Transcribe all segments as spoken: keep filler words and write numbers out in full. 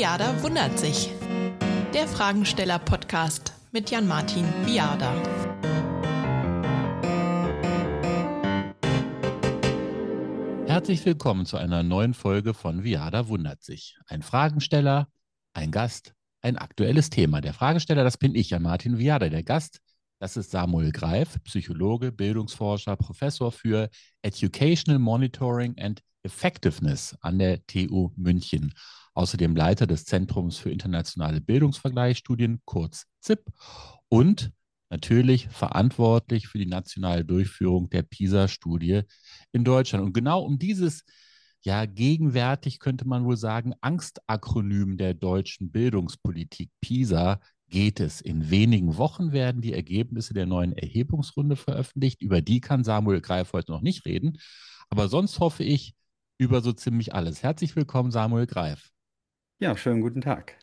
Viada wundert sich. Der Fragensteller-Podcast mit Jan-Martin Viada. Herzlich willkommen zu einer neuen Folge von Viada wundert sich. Ein Fragensteller, ein Gast, ein aktuelles Thema. Der Fragesteller, das bin ich, Jan-Martin Viada. Der Gast, das ist Samuel Greif, Psychologe, Bildungsforscher, Professor für Educational Monitoring and Effectiveness an der T U München. Außerdem Leiter des Zentrums für internationale Bildungsvergleichsstudien, kurz Z I P, und natürlich verantwortlich für die nationale Durchführung der PISA-Studie in Deutschland. Und genau um dieses, ja, gegenwärtig könnte man wohl sagen, Angstakronym der deutschen Bildungspolitik PISA geht es. In wenigen Wochen werden die Ergebnisse der neuen Erhebungsrunde veröffentlicht. Über die kann Samuel Greif heute noch nicht reden. Aber sonst hoffe ich über so ziemlich alles. Herzlich willkommen, Samuel Greif. Ja, schönen guten Tag.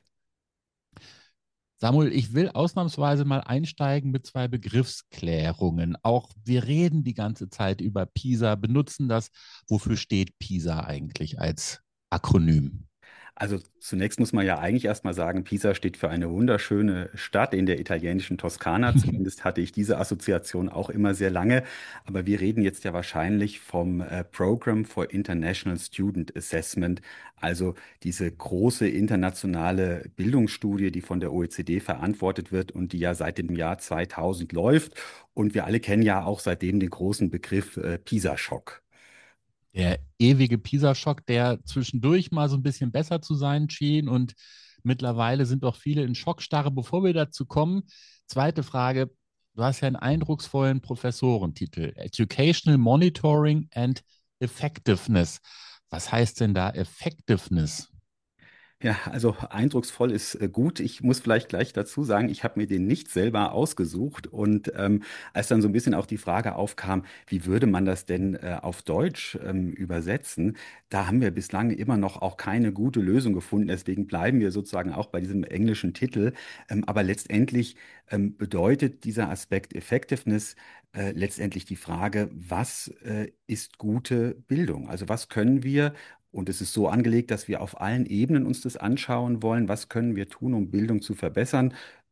Samuel, ich will ausnahmsweise mal einsteigen mit zwei Begriffsklärungen. Auch wir reden die ganze Zeit über PISA, benutzen das. Wofür steht PISA eigentlich als Akronym? Also zunächst muss man ja eigentlich erstmal sagen, Pisa steht für eine wunderschöne Stadt in der italienischen Toskana. Zumindest hatte ich diese Assoziation auch immer sehr lange. Aber wir reden jetzt ja wahrscheinlich vom äh, Program for International Student Assessment, also diese große internationale Bildungsstudie, die von der O E C D verantwortet wird und die ja seit dem Jahr zweitausend läuft. Und wir alle kennen ja auch seitdem den großen Begriff äh, Pisa-Schock. Der ewige PISA-Schock, der zwischendurch mal so ein bisschen besser zu sein schien, und mittlerweile sind doch viele in Schockstarre. Bevor wir dazu kommen, zweite Frage. Du hast ja einen eindrucksvollen Professorentitel, Educational Monitoring and Effectiveness. Was heißt denn da Effectiveness? Ja, also eindrucksvoll ist äh, gut. Ich muss vielleicht gleich dazu sagen, ich habe mir den nicht selber ausgesucht. Und ähm, als dann so ein bisschen auch die Frage aufkam, wie würde man das denn äh, auf Deutsch ähm, übersetzen, da haben wir bislang immer noch auch keine gute Lösung gefunden. Deswegen bleiben wir sozusagen auch bei diesem englischen Titel. Ähm, aber letztendlich ähm, bedeutet dieser Aspekt Effectiveness äh, letztendlich die Frage, was äh, ist gute Bildung? Also was können wir, und es ist so angelegt, dass wir auf allen Ebenen uns das anschauen wollen. Was können wir tun, um Bildung zu verbessern?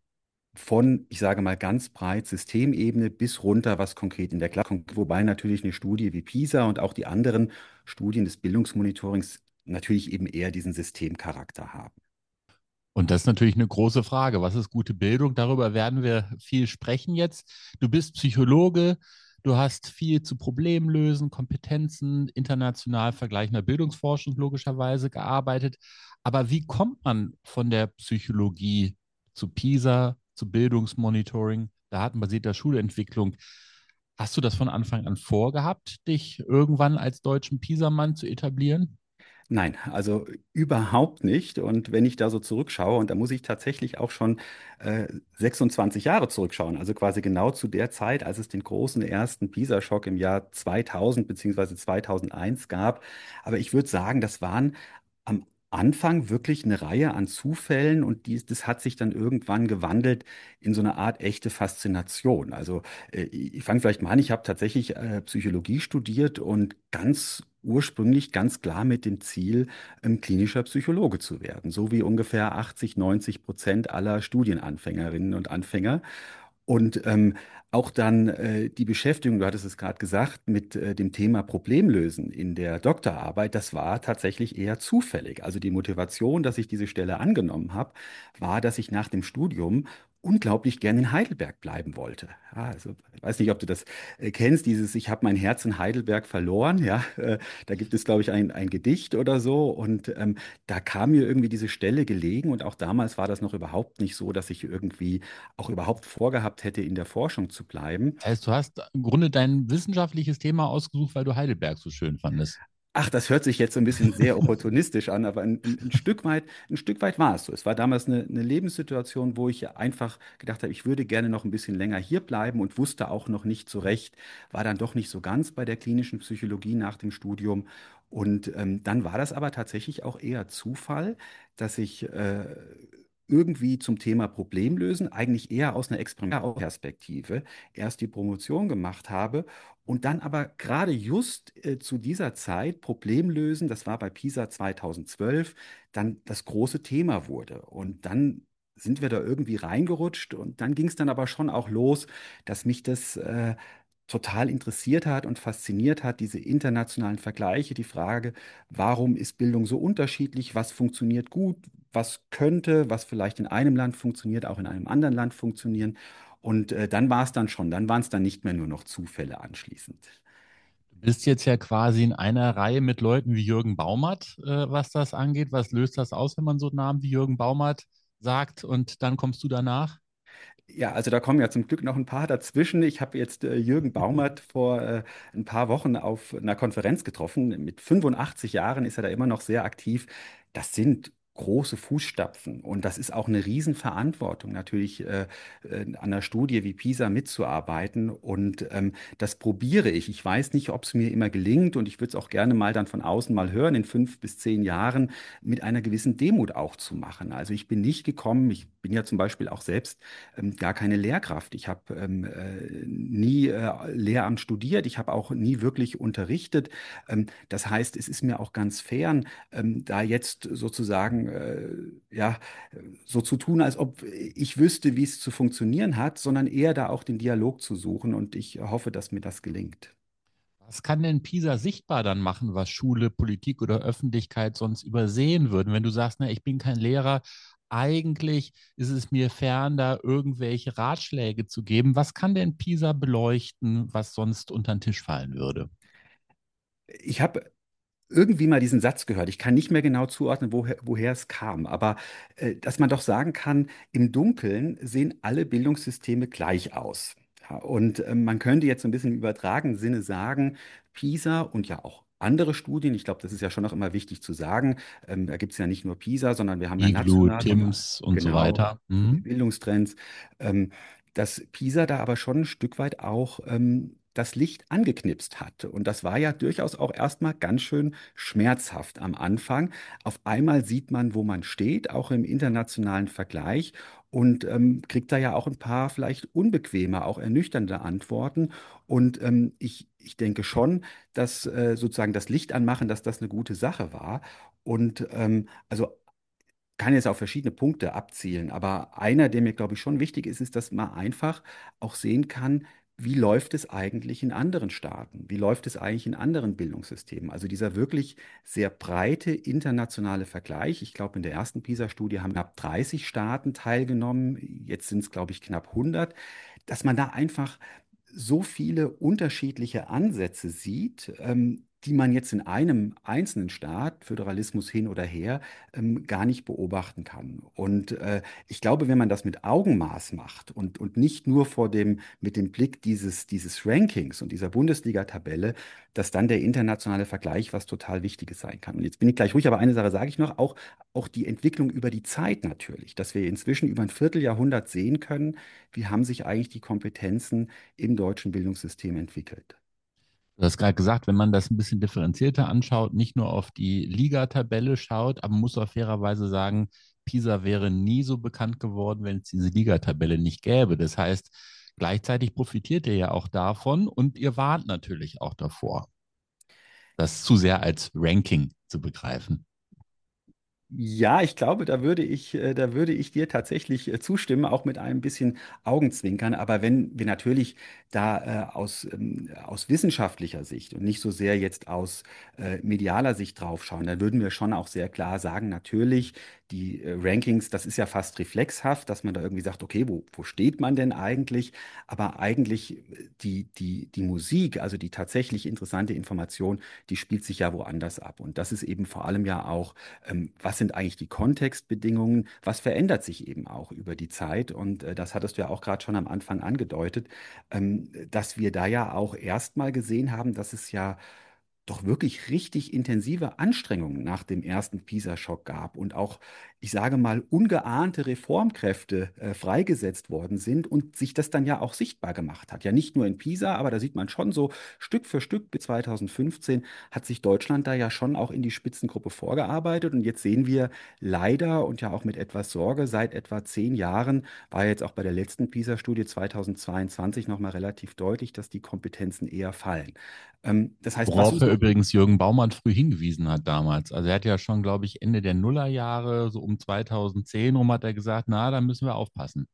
Von, ich sage mal ganz breit, Systemebene bis runter, was konkret in der Klasse kommt. Wobei natürlich eine Studie wie PISA und auch die anderen Studien des Bildungsmonitorings natürlich eben eher diesen Systemcharakter haben. Und das ist natürlich eine große Frage. Was ist gute Bildung? Darüber werden wir viel sprechen jetzt. Du bist Psychologe, du hast viel zu Problemlösen, Kompetenzen, international vergleichender Bildungsforschung logischerweise gearbeitet. Aber wie kommt man von der Psychologie zu PISA, zu Bildungsmonitoring, datenbasierter Schulentwicklung? Hast du das von Anfang an vorgehabt, dich irgendwann als deutschen PISA-Mann zu etablieren? Nein, also überhaupt nicht. Und wenn ich da so zurückschaue, und da muss ich tatsächlich auch schon äh, sechsundzwanzig Jahre zurückschauen, also quasi genau zu der Zeit, als es den großen ersten PISA-Schock im Jahr zweitausend beziehungsweise zweitausendeins gab. Aber ich würde sagen, das waren am Anfang wirklich eine Reihe an Zufällen, und dies, das hat sich dann irgendwann gewandelt in so eine Art echte Faszination. Also äh, ich fange vielleicht mal an, ich habe tatsächlich äh, Psychologie studiert und ganz ursprünglich ganz klar mit dem Ziel, ähm, klinischer Psychologe zu werden, so wie ungefähr achtzig, neunzig Prozent aller Studienanfängerinnen und Anfänger. Und ähm, auch dann äh, die Beschäftigung, du hattest es gerade gesagt, mit äh, dem Thema Problemlösen in der Doktorarbeit, das war tatsächlich eher zufällig. Also die Motivation, dass ich diese Stelle angenommen habe, war, dass ich nach dem Studium unglaublich gern in Heidelberg bleiben wollte. Ja, also ich weiß nicht, ob du das äh, kennst, dieses Ich habe mein Herz in Heidelberg verloren. Ja, äh, da gibt es, glaube ich, ein, ein Gedicht oder so. Und ähm, da kam mir irgendwie diese Stelle gelegen. Und auch damals war das noch überhaupt nicht so, dass ich irgendwie auch überhaupt vorgehabt hätte, in der Forschung zu bleiben. Das heißt, du hast im Grunde dein wissenschaftliches Thema ausgesucht, weil du Heidelberg so schön fandest. Ach, das hört sich jetzt so ein bisschen sehr opportunistisch an, aber ein, ein, ein Stück weit, ein Stück weit war es so. Es war damals eine, eine Lebenssituation, wo ich einfach gedacht habe, ich würde gerne noch ein bisschen länger hier bleiben und wusste auch noch nicht so recht, war dann doch nicht so ganz bei der klinischen Psychologie nach dem Studium. Und ähm, dann war das aber tatsächlich auch eher Zufall, dass ich äh, irgendwie zum Thema Problemlösen eigentlich eher aus einer Experimentperspektive erst die Promotion gemacht habe und dann aber gerade just äh, zu dieser Zeit Problem lösen, das war bei PISA zweitausendzwölf, dann das große Thema wurde. Und dann sind wir da irgendwie reingerutscht und dann ging es dann aber schon auch los, dass mich das äh, total interessiert hat und fasziniert hat, diese internationalen Vergleiche, die Frage, warum ist Bildung so unterschiedlich, was funktioniert gut, was könnte, was vielleicht in einem Land funktioniert, auch in einem anderen Land funktionieren. Und äh, dann war es dann schon, dann waren es dann nicht mehr nur noch Zufälle anschließend. Du bist jetzt ja quasi in einer Reihe mit Leuten wie Jürgen Baumert, äh, was das angeht. Was löst das aus, wenn man so einen Namen wie Jürgen Baumert sagt und dann kommst du danach? Ja, also da kommen ja zum Glück noch ein paar dazwischen. Ich habe jetzt äh, Jürgen Baumert vor äh, ein paar Wochen auf einer Konferenz getroffen. Mit fünfundachtzig Jahren ist er da immer noch sehr aktiv. Das sind große Fußstapfen und das ist auch eine Riesenverantwortung, natürlich äh, äh, an einer Studie wie PISA mitzuarbeiten. Und ähm, das probiere ich. Ich weiß nicht, ob es mir immer gelingt und ich würde es auch gerne mal dann von außen mal hören, in fünf bis zehn Jahren mit einer gewissen Demut auch zu machen. Also ich bin nicht gekommen, ich bin ja zum Beispiel auch selbst ähm, gar keine Lehrkraft. Ich habe ähm, äh, nie äh, Lehramt studiert. Ich habe auch nie wirklich unterrichtet. Ähm, das heißt, es ist mir auch ganz fern, ähm, da jetzt sozusagen äh, ja so zu tun, als ob ich wüsste, wie es zu funktionieren hat, sondern eher da auch den Dialog zu suchen. Und ich hoffe, dass mir das gelingt. Was kann denn PISA sichtbar dann machen, was Schule, Politik oder Öffentlichkeit sonst übersehen würden? Wenn du sagst, na, ich bin kein Lehrer, eigentlich ist es mir fern, da irgendwelche Ratschläge zu geben. Was kann denn PISA beleuchten, was sonst unter den Tisch fallen würde? Ich habe irgendwie mal diesen Satz gehört. Ich kann nicht mehr genau zuordnen, woher, woher es kam, aber äh, dass man doch sagen kann, im Dunkeln sehen alle Bildungssysteme gleich aus. Ja, und äh, man könnte jetzt so ein bisschen im übertragenen Sinne sagen, PISA und ja auch andere Studien, ich glaube, das ist ja schon noch immer wichtig zu sagen, ähm, da gibt es ja nicht nur PISA, sondern wir haben ja Iglu, national, haben wir Tims und so genau weiter. zu den Mhm. Bildungstrends, ähm, dass PISA da aber schon ein Stück weit auch ähm, das Licht angeknipst hat. Und das war ja durchaus auch erstmal ganz schön schmerzhaft am Anfang. Auf einmal sieht man, wo man steht, auch im internationalen Vergleich und ähm, kriegt da ja auch ein paar vielleicht unbequeme, auch ernüchternde Antworten. Und ähm, ich, ich denke schon, dass äh, sozusagen das Licht anmachen, dass das eine gute Sache war. Und ähm, also kann jetzt auf verschiedene Punkte abzielen, aber einer, der mir, glaube ich, schon wichtig ist, ist, dass man einfach auch sehen kann, wie läuft es eigentlich in anderen Staaten? Wie läuft es eigentlich in anderen Bildungssystemen? Also dieser wirklich sehr breite internationale Vergleich. Ich glaube, in der ersten PISA-Studie haben knapp dreißig Staaten teilgenommen. Jetzt sind es, glaube ich, knapp hundert. Dass man da einfach so viele unterschiedliche Ansätze sieht, ähm, die man jetzt in einem einzelnen Staat, Föderalismus hin oder her, ähm, gar nicht beobachten kann. Und äh, ich glaube, wenn man das mit Augenmaß macht und, und nicht nur vor dem, mit dem Blick dieses, dieses Rankings und dieser Bundesliga-Tabelle, dass dann der internationale Vergleich was total Wichtiges sein kann. Und jetzt bin ich gleich ruhig, aber eine Sache sage ich noch, auch, auch die Entwicklung über die Zeit natürlich, dass wir inzwischen über ein Vierteljahrhundert sehen können, wie haben sich eigentlich die Kompetenzen im deutschen Bildungssystem entwickelt. Du hast gerade gesagt, wenn man das ein bisschen differenzierter anschaut, nicht nur auf die Ligatabelle schaut, aber man muss auch fairerweise sagen, PISA wäre nie so bekannt geworden, wenn es diese Ligatabelle nicht gäbe. Das heißt, gleichzeitig profitiert ihr ja auch davon und ihr warnt natürlich auch davor, das zu sehr als Ranking zu begreifen. Ja, ich glaube, da würde ich, äh, da würde ich dir tatsächlich äh, zustimmen, auch mit einem bisschen Augenzwinkern. Aber wenn wir natürlich da äh, aus, ähm, aus wissenschaftlicher Sicht und nicht so sehr jetzt aus äh, medialer Sicht draufschauen, dann würden wir schon auch sehr klar sagen, natürlich, die äh, Rankings, das ist ja fast reflexhaft, dass man da irgendwie sagt, okay, wo, wo steht man denn eigentlich? Aber eigentlich äh, die, die, die Musik, also die tatsächlich interessante Information, die spielt sich ja woanders ab. Und das ist eben vor allem ja auch ähm, was sind eigentlich die Kontextbedingungen, was verändert sich eben auch über die Zeit. Und äh, das hattest du ja auch gerade schon am Anfang angedeutet, ähm, dass wir da ja auch erstmal gesehen haben, dass es ja doch wirklich richtig intensive Anstrengungen nach dem ersten PISA-Schock gab und auch, ich sage mal, ungeahnte Reformkräfte äh, freigesetzt worden sind und sich das dann ja auch sichtbar gemacht hat. Ja, nicht nur in Pisa, aber da sieht man schon so Stück für Stück bis zwanzig fünfzehn hat sich Deutschland da ja schon auch in die Spitzengruppe vorgearbeitet. Und jetzt sehen wir leider und ja auch mit etwas Sorge, seit etwa zehn Jahren war jetzt auch bei der letzten PISA-Studie zweitausendzweiundzwanzig nochmal relativ deutlich, dass die Kompetenzen eher fallen. Ähm, das heißt, was Worauf uns er noch übrigens Jürgen Baumann früh hingewiesen hat damals. Also er hat ja schon, glaube ich, Ende der Nullerjahre, so um zweitausendzehn rum, hat er gesagt, na, da müssen wir aufpassen.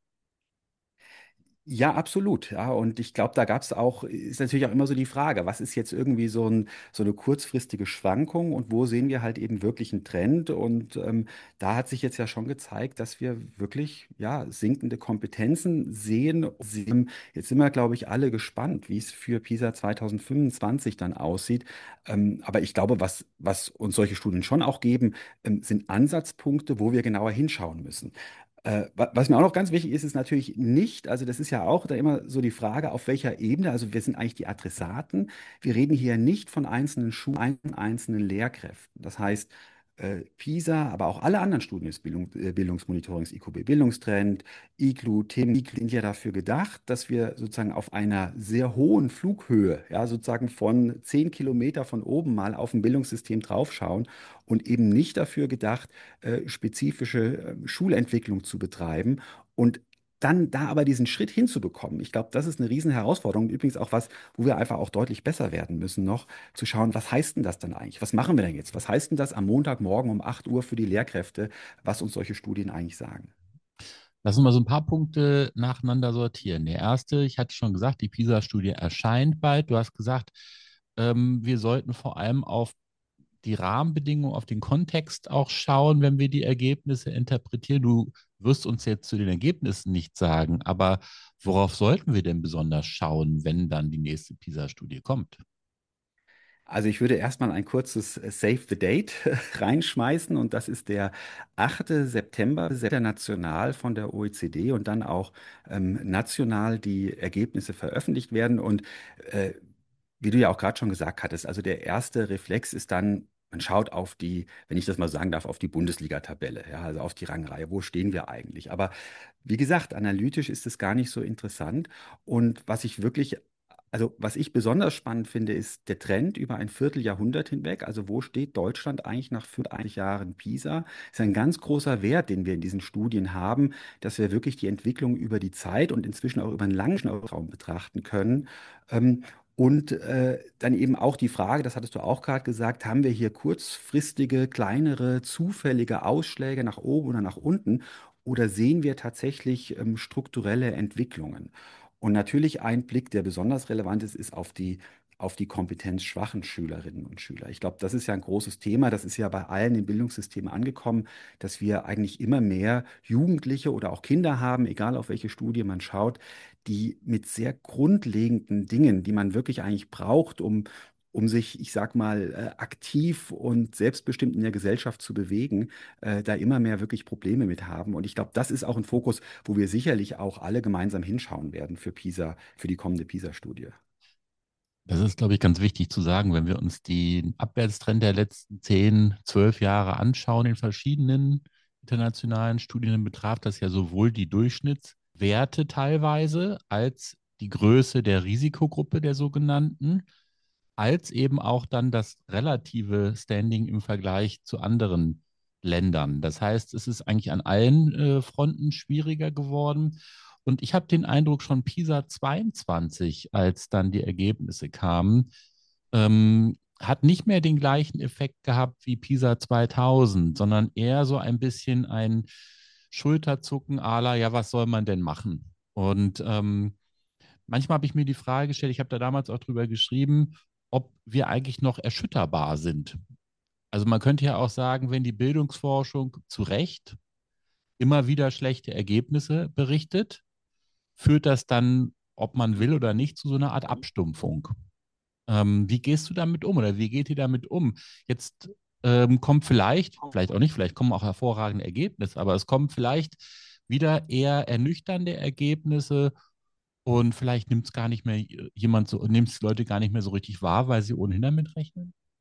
Ja, absolut. Ja, und ich glaube, da gab es auch, ist natürlich auch immer so die Frage, was ist jetzt irgendwie so ein, so eine kurzfristige Schwankung und wo sehen wir halt eben wirklich einen Trend? Und ähm, da hat sich jetzt ja schon gezeigt, dass wir wirklich, ja, sinkende Kompetenzen sehen. sehen. Jetzt sind wir, glaube ich, alle gespannt, wie es für PISA zwanzig fünfundzwanzig dann aussieht. Ähm, aber ich glaube, was, was uns solche Studien schon auch geben, ähm, sind Ansatzpunkte, wo wir genauer hinschauen müssen. Äh, wa- was mir auch noch ganz wichtig ist, ist natürlich nicht, also das ist ja auch da immer so die Frage, auf welcher Ebene, also wir sind eigentlich die Adressaten. Wir reden hier nicht von einzelnen Schulen, einzelnen Lehrkräften. Das heißt, äh, PISA, aber auch alle anderen Studien des Bildung, äh, Bildungsmonitorings, I Q B Bildungstrend, I Q L U, Themen I Q L U sind ja dafür gedacht, dass wir sozusagen auf einer sehr hohen Flughöhe, ja, sozusagen von zehn Kilometer von oben mal auf ein Bildungssystem draufschauen und eben nicht dafür gedacht, äh, spezifische äh, Schulentwicklung zu betreiben und dann da aber diesen Schritt hinzubekommen. Ich glaube, das ist eine riesen Herausforderung. Übrigens auch was, wo wir einfach auch deutlich besser werden müssen noch, zu schauen, was heißt denn das dann eigentlich? Was machen wir denn jetzt? Was heißt denn das am Montagmorgen um acht Uhr für die Lehrkräfte, was uns solche Studien eigentlich sagen? Lass uns mal so ein paar Punkte nacheinander sortieren. Der erste, ich hatte schon gesagt, die PISA-Studie erscheint bald. Du hast gesagt, ähm, wir sollten vor allem auf die Rahmenbedingungen, auf den Kontext auch schauen, wenn wir die Ergebnisse interpretieren. Du wirst uns jetzt zu den Ergebnissen nichts sagen, aber worauf sollten wir denn besonders schauen, wenn dann die nächste PISA-Studie kommt? Also ich würde erstmal ein kurzes äh, Save the Date reinschmeißen und das ist der achte September, international von der O E C D und dann auch ähm, national die Ergebnisse veröffentlicht werden. Und äh, wie du ja auch gerade schon gesagt hattest, also der erste Reflex ist dann, man schaut auf die, wenn ich das mal sagen darf, auf die Bundesliga-Tabelle, ja, also auf die Rangreihe. Wo stehen wir eigentlich? Aber wie gesagt, analytisch ist es gar nicht so interessant. Und was ich wirklich also, was ich besonders spannend finde, ist der Trend über ein Vierteljahrhundert hinweg. Also, wo steht Deutschland eigentlich nach fünfundachtzig Jahren PISA? Ist ein ganz großer Wert, den wir in diesen Studien haben, dass wir wirklich die Entwicklung über die Zeit und inzwischen auch über einen langen Zeitraum betrachten können. Ähm, und äh, dann eben auch die Frage, das hattest du auch gerade gesagt, haben wir hier kurzfristige, kleinere, zufällige Ausschläge nach oben oder nach unten? Oder sehen wir tatsächlich ähm, strukturelle Entwicklungen? Und natürlich ein Blick, der besonders relevant ist, ist auf die, auf die kompetenzschwachen Schülerinnen und Schüler. Ich glaube, das ist ja ein großes Thema. Das ist ja bei allen im Bildungssystem angekommen, dass wir eigentlich immer mehr Jugendliche oder auch Kinder haben, egal auf welche Studie man schaut, die mit sehr grundlegenden Dingen, die man wirklich eigentlich braucht, um um sich, ich sag mal, äh, aktiv und selbstbestimmt in der Gesellschaft zu bewegen, äh, da immer mehr wirklich Probleme mit haben. Und ich glaube, das ist auch ein Fokus, wo wir sicherlich auch alle gemeinsam hinschauen werden für PISA, für die kommende PISA-Studie. Das ist, glaube ich, ganz wichtig zu sagen, wenn wir uns den Abwärtstrend der letzten zehn, zwölf Jahre anschauen in verschiedenen internationalen Studien, betraf das ja sowohl die Durchschnittswerte teilweise als die Größe der Risikogruppe der sogenannten, als eben auch dann das relative Standing im Vergleich zu anderen Ländern. Das heißt, es ist eigentlich an allen äh, Fronten schwieriger geworden. Und ich habe den Eindruck, schon PISA zweiundzwanzig, als dann die Ergebnisse kamen, ähm, hat nicht mehr den gleichen Effekt gehabt wie PISA zweitausend, sondern eher so ein bisschen ein Schulterzucken à la, ja, was soll man denn machen? Und ähm, manchmal habe ich mir die Frage gestellt, ich habe da damals auch drüber geschrieben, ob wir eigentlich noch erschütterbar sind. Also man könnte ja auch sagen, wenn die Bildungsforschung zu Recht immer wieder schlechte Ergebnisse berichtet, führt das dann, ob man will oder nicht, zu so einer Art Abstumpfung. Ähm, wie gehst du damit um oder wie geht ihr damit um? Jetzt ähm, kommt vielleicht, vielleicht auch nicht, vielleicht kommen auch hervorragende Ergebnisse, aber es kommen vielleicht wieder eher ernüchternde Ergebnisse und vielleicht nimmt es gar nicht mehr jemand so, nimmt es Leute gar nicht mehr so richtig wahr, weil sie ohnehin damit rechnen.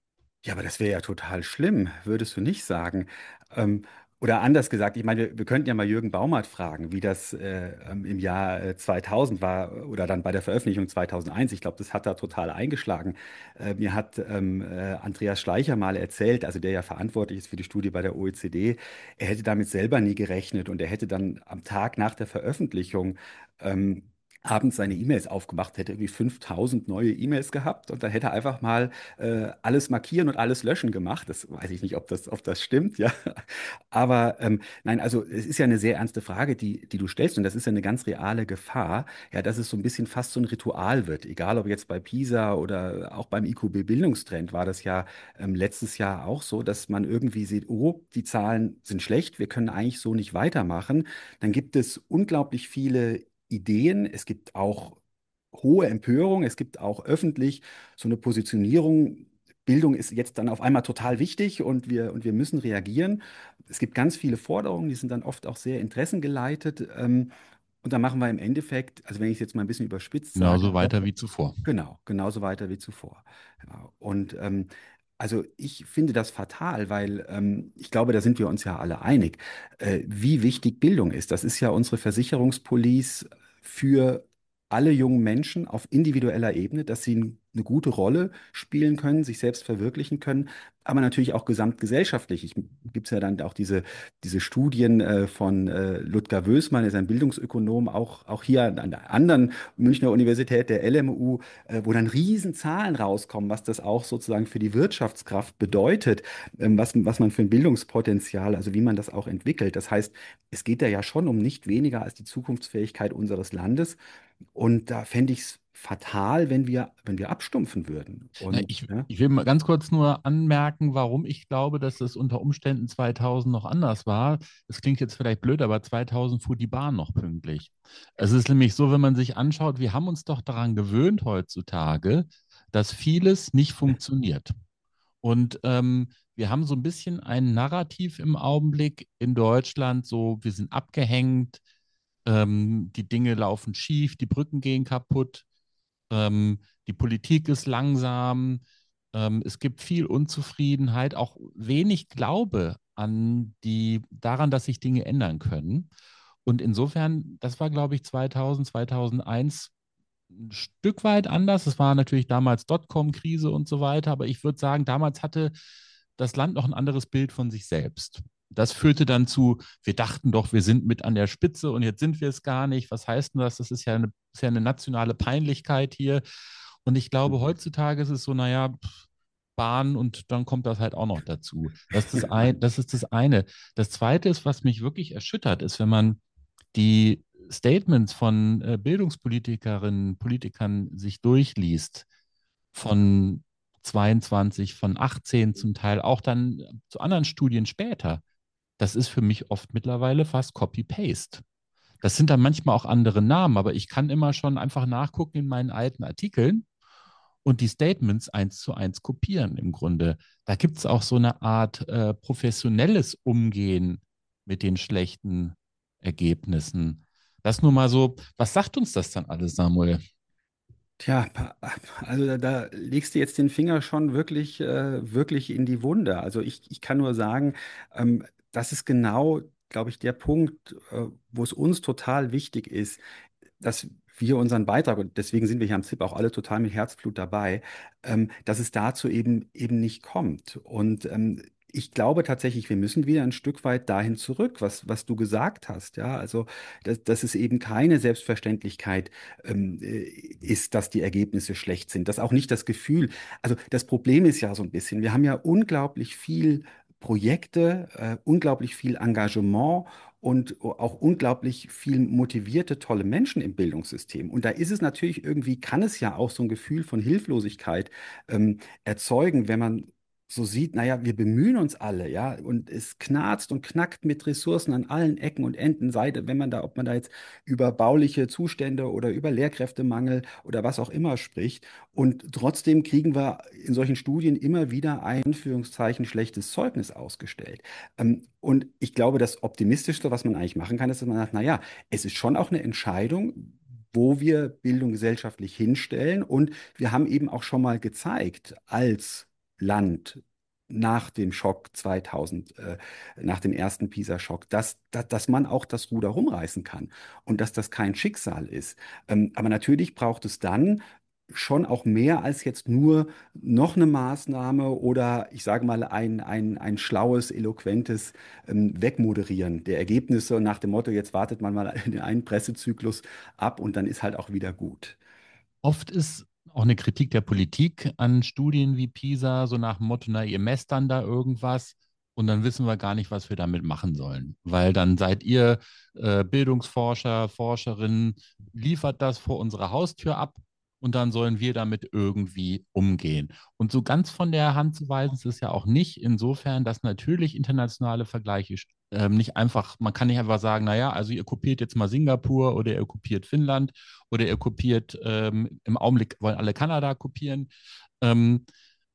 Ja, aber das wäre ja total schlimm, würdest du nicht sagen? Ähm, oder anders gesagt, ich meine, wir, wir könnten ja mal Jürgen Baumert fragen, wie das äh, ähm, im Jahr äh, zweitausend war oder dann bei der Veröffentlichung zweitausendeins. Ich glaube, das hat da total eingeschlagen. Äh, mir hat ähm, äh, Andreas Schleicher mal erzählt, also der ja verantwortlich ist für die Studie bei der O E C D, er hätte damit selber nie gerechnet und er hätte dann am Tag nach der Veröffentlichung ähm, abends seine E-Mails aufgemacht, hätte irgendwie fünftausend neue E-Mails gehabt und dann hätte er einfach mal äh, alles markieren und alles löschen gemacht. Das weiß ich nicht, ob das, ob das stimmt, ja. Aber ähm, nein, also es ist ja eine sehr ernste Frage, die, die du stellst, und das ist ja eine ganz reale Gefahr, ja, dass es so ein bisschen fast so ein Ritual wird. Egal ob jetzt bei PISA oder auch beim I Q B-Bildungstrend war das ja ähm, letztes Jahr auch so, dass man irgendwie sieht, oh, die Zahlen sind schlecht, wir können eigentlich so nicht weitermachen. Dann gibt es unglaublich viele Ideen. Es gibt auch hohe Empörung. Es gibt auch öffentlich so eine Positionierung. Bildung ist jetzt dann auf einmal total wichtig und wir, und wir müssen reagieren. Es gibt ganz viele Forderungen, die sind dann oft auch sehr interessengeleitet. Ähm, und da machen wir im Endeffekt, also wenn ich es jetzt mal ein bisschen überspitzt sage, Genauso weiter wie zuvor. genau, genauso weiter wie zuvor. Ja, und ähm, also ich finde das fatal, weil ähm, ich glaube, da sind wir uns ja alle einig, äh, wie wichtig Bildung ist. Das ist ja unsere Versicherungspolice für alle jungen Menschen auf individueller Ebene, dass sie n- eine gute Rolle spielen können, sich selbst verwirklichen können, aber natürlich auch gesamtgesellschaftlich. Ich gibt es ja dann auch diese, diese Studien äh, von äh, Ludger Wößmann, der ist ein Bildungsökonom, auch, auch hier an der anderen Münchner Universität, der L M U, äh, wo dann Riesenzahlen rauskommen, was das auch sozusagen für die Wirtschaftskraft bedeutet, ähm, was, was man für ein Bildungspotenzial, also wie man das auch entwickelt. Das heißt, es geht da ja schon um nicht weniger als die Zukunftsfähigkeit unseres Landes. Und da fände ich es fatal, wenn wir, wenn wir abstumpfen würden. Na, Und ich, ja, ich will mal ganz kurz nur anmerken, warum ich glaube, dass es unter Umständen zweitausend noch anders war. Das klingt jetzt vielleicht blöd, aber zweitausend fuhr die Bahn noch pünktlich. Es ist nämlich so, wenn man sich anschaut, wir haben uns doch daran gewöhnt heutzutage, dass vieles nicht funktioniert. Und ähm, wir haben so ein bisschen ein Narrativ im Augenblick in Deutschland, so wir sind abgehängt, ähm, die Dinge laufen schief, die Brücken gehen kaputt. Ähm, die Politik ist langsam. Ähm, es gibt viel Unzufriedenheit, auch wenig Glaube an die, daran, dass sich Dinge ändern können. Und insofern, das war, glaube ich, zweitausend, zweitausendeins ein Stück weit anders. Es war natürlich damals Dotcom-Krise und so weiter, aber ich würde sagen, damals hatte das Land noch ein anderes Bild von sich selbst. Das führte dann zu, wir dachten doch, wir sind mit an der Spitze und jetzt sind wir es gar nicht. Was heißt denn das? Das ist ja eine, ist ja eine nationale Peinlichkeit hier. Und ich glaube, mhm. heutzutage ist es so, naja, Bahn und dann kommt das halt auch noch dazu. Das ist das, ein, das ist das eine. Das zweite ist, was mich wirklich erschüttert, ist, wenn man die Statements von äh, Bildungspolitikerinnen, Politikern sich durchliest, von zweiundzwanzig, von achtzehn zum Teil, auch dann zu anderen Studien später, das ist für mich oft mittlerweile fast Copy-Paste. Das sind dann manchmal auch andere Namen, aber ich kann immer schon einfach nachgucken in meinen alten Artikeln und die Statements eins zu eins kopieren im Grunde. Da gibt es auch so eine Art äh, professionelles Umgehen mit den schlechten Ergebnissen. Das nur mal so, was sagt uns das dann alles, Samuel? Tja, pa- also da, da legst du jetzt den Finger schon wirklich, äh, wirklich in die Wunde. Also ich, ich kann nur sagen, ähm, das ist genau, glaube ich, der Punkt, äh, wo es uns total wichtig ist, dass wir unseren Beitrag, und deswegen sind wir hier am Z I P auch alle total mit Herzblut dabei, ähm, dass es dazu eben eben nicht kommt. Und ähm, ich glaube tatsächlich, wir müssen wieder ein Stück weit dahin zurück, was, was du gesagt hast. Ja, also, dass, dass es eben keine Selbstverständlichkeit ähm, äh, ist, dass die Ergebnisse schlecht sind. Dass auch nicht das Gefühl, also das Problem ist ja so ein bisschen, wir haben ja unglaublich viel Projekte, äh, unglaublich viel Engagement und auch unglaublich viel motivierte, tolle Menschen im Bildungssystem. Und da ist es natürlich irgendwie, kann es ja auch so ein Gefühl von Hilflosigkeit ähm, erzeugen, wenn man so sieht, naja, wir bemühen uns alle, ja, und es knarzt und knackt mit Ressourcen an allen Ecken und Enden, sei, wenn man da, ob man da jetzt über bauliche Zustände oder über Lehrkräftemangel oder was auch immer spricht. Und trotzdem kriegen wir in solchen Studien immer wieder ein Anführungszeichen schlechtes Zeugnis ausgestellt. Ähm, und ich glaube, das Optimistischste, was man eigentlich machen kann, ist, dass man sagt, naja, es ist schon auch eine Entscheidung, wo wir Bildung gesellschaftlich hinstellen. Und wir haben eben auch schon mal gezeigt, als Land, nach dem Schock zweitausend, äh, nach dem ersten PISA-Schock, dass, dass, dass man auch das Ruder rumreißen kann und dass das kein Schicksal ist. Ähm, aber natürlich braucht es dann schon auch mehr als jetzt nur noch eine Maßnahme oder ich sage mal ein, ein, ein schlaues, eloquentes ähm, Wegmoderieren der Ergebnisse und nach dem Motto, jetzt wartet man mal den einen Pressezyklus ab und dann ist halt auch wieder gut. Oft ist auch eine Kritik der Politik an Studien wie PISA, so nach dem Motto, na, ihr messt dann da irgendwas und dann wissen wir gar nicht, was wir damit machen sollen. Weil dann seid ihr äh, Bildungsforscher, Forscherinnen, liefert das vor unserer Haustür ab und dann sollen wir damit irgendwie umgehen. Und so ganz von der Hand zu weisen ist es ja auch nicht, insofern, dass natürlich internationale Vergleiche ähm, nicht einfach, man kann nicht einfach sagen, naja, also ihr kopiert jetzt mal Singapur oder ihr kopiert Finnland oder ihr kopiert, ähm, im Augenblick wollen alle Kanada kopieren. Ähm,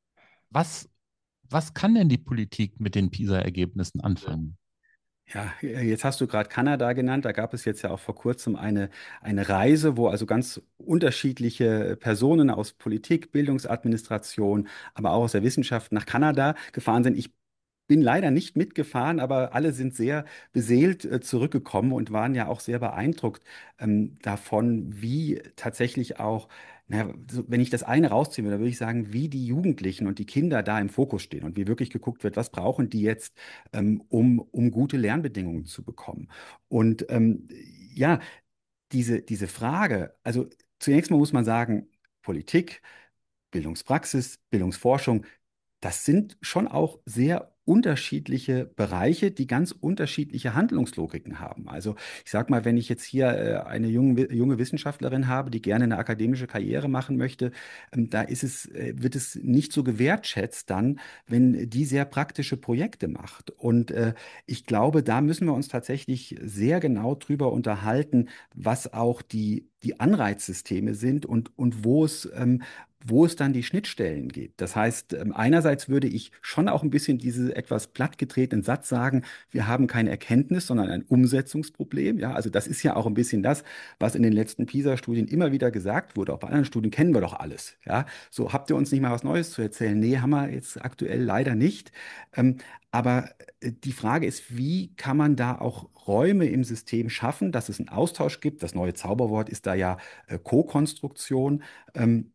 was, was kann denn die Politik mit den PISA-Ergebnissen anfangen? Ja, jetzt hast du gerade Kanada genannt. Da gab es jetzt ja auch vor kurzem eine, eine Reise, wo also ganz unterschiedliche Personen aus Politik, Bildungsadministration, aber auch aus der Wissenschaft nach Kanada gefahren sind. Ich bin leider nicht mitgefahren, aber alle sind sehr beseelt äh, zurückgekommen und waren ja auch sehr beeindruckt ähm, davon, wie tatsächlich auch, naja, so, wenn ich das eine rausziehen würde, dann würde ich sagen, wie die Jugendlichen und die Kinder da im Fokus stehen und wie wirklich geguckt wird, was brauchen die jetzt, ähm, um, um gute Lernbedingungen zu bekommen. Und ähm, ja, diese, diese Frage, also zunächst mal muss man sagen, Politik, Bildungspraxis, Bildungsforschung, das sind schon auch sehr unterschiedliche Bereiche, die ganz unterschiedliche Handlungslogiken haben. Also ich sage mal, wenn ich jetzt hier äh, eine junge, junge Wissenschaftlerin habe, die gerne eine akademische Karriere machen möchte, ähm, da ist es, äh, wird es nicht so gewertschätzt dann, wenn die sehr praktische Projekte macht. Und äh, ich glaube, da müssen wir uns tatsächlich sehr genau drüber unterhalten, was auch die, die Anreizsysteme sind und, und wo es ähm, wo es dann die Schnittstellen gibt. Das heißt, ähm, einerseits würde ich schon auch ein bisschen diese etwas plattgetretenen Satz sagen, wir haben keine Erkenntnis, sondern ein Umsetzungsproblem. Ja, also das ist ja auch ein bisschen das, was in den letzten PISA-Studien immer wieder gesagt wurde. Auch bei anderen Studien kennen wir doch alles. Ja, so habt ihr uns nicht mal was Neues zu erzählen? Nee, haben wir jetzt aktuell leider nicht. Ähm, aber äh, die Frage ist, wie kann man da auch Räume im System schaffen, dass es einen Austausch gibt? Das neue Zauberwort ist da ja äh, Co-Konstruktion. Ähm,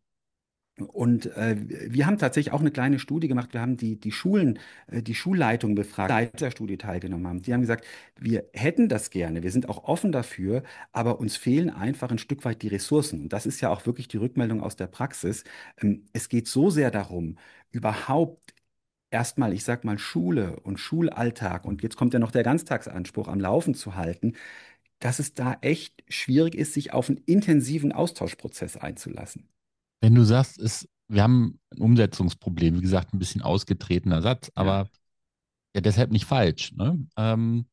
und äh, wir haben tatsächlich auch eine kleine Studie gemacht. Wir haben die, die Schulen, äh, die Schulleitung befragt, die an dieser Studie teilgenommen haben. Die haben gesagt, wir hätten das gerne, wir sind auch offen dafür, aber uns fehlen einfach ein Stück weit die Ressourcen. Und das ist ja auch wirklich die Rückmeldung aus der Praxis. Ähm, es geht so sehr darum, überhaupt erstmal, ich sag mal, Schule und Schulalltag und jetzt kommt ja noch der Ganztagsanspruch am Laufen zu halten, dass es da echt schwierig ist, sich auf einen intensiven Austauschprozess einzulassen. Wenn du sagst, es, wir haben ein Umsetzungsproblem, wie gesagt, ein bisschen ausgetretener Satz, Ja. aber ja, deshalb nicht falsch. Ne? Ähm,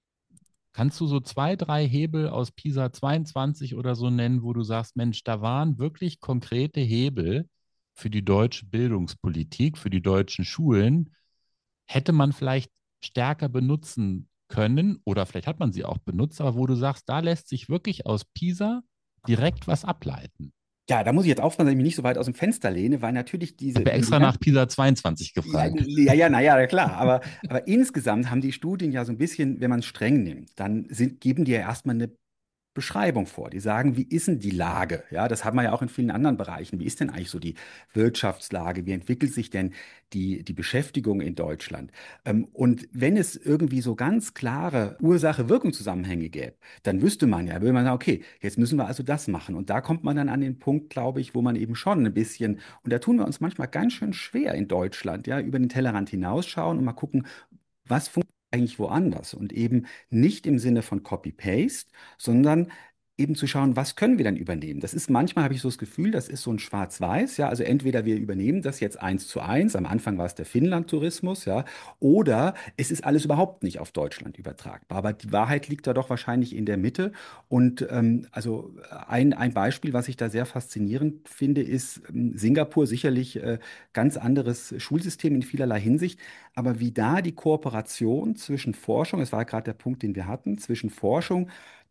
kannst du so zwei, drei Hebel aus PISA zweiundzwanzig oder so nennen, wo du sagst, Mensch, da waren wirklich konkrete Hebel für die deutsche Bildungspolitik, für die deutschen Schulen, hätte man vielleicht stärker benutzen können oder vielleicht hat man sie auch benutzt, aber wo du sagst, da lässt sich wirklich aus PISA direkt was ableiten. Ja, da muss ich jetzt aufpassen, dass ich mich nicht so weit aus dem Fenster lehne, weil natürlich Ich diese, habe ja diese extra ganzen nach PISA zweiundzwanzig ja, gefragt. ja, ja, naja, klar. Aber, aber insgesamt haben die Studien ja so ein bisschen, wenn man es streng nimmt, dann sind, geben die ja erstmal eine Beschreibung vor. Die sagen, wie ist denn die Lage? Ja, das haben wir ja auch in vielen anderen Bereichen. Wie ist denn eigentlich so die Wirtschaftslage? Wie entwickelt sich denn die, die Beschäftigung in Deutschland? Ähm, und wenn es irgendwie so ganz klare Ursache-Wirkung-Zusammenhänge gäbe, dann wüsste man ja, würde man sagen, okay, jetzt müssen wir also das machen. Und da kommt man dann an den Punkt, glaube ich, wo man eben schon ein bisschen, und da tun wir uns manchmal ganz schön schwer in Deutschland, ja, über den Tellerrand hinausschauen und mal gucken, was funktioniert eigentlich woanders und eben nicht im Sinne von Copy-Paste, sondern eben zu schauen, was können wir dann übernehmen. Das ist manchmal, habe ich so das Gefühl, das ist so ein Schwarz-Weiß, ja, also entweder wir übernehmen das jetzt eins zu eins, am Anfang war es der Finnland-Tourismus, ja, oder es ist alles überhaupt nicht auf Deutschland übertragbar. Aber die Wahrheit liegt da doch wahrscheinlich in der Mitte. Und ähm, also ein, ein Beispiel, was ich da sehr faszinierend finde, ist ähm, Singapur, sicherlich äh, ganz anderes Schulsystem in vielerlei Hinsicht, aber wie da die Kooperation zwischen Forschung, es war gerade der Punkt, den wir hatten, zwischen Forschung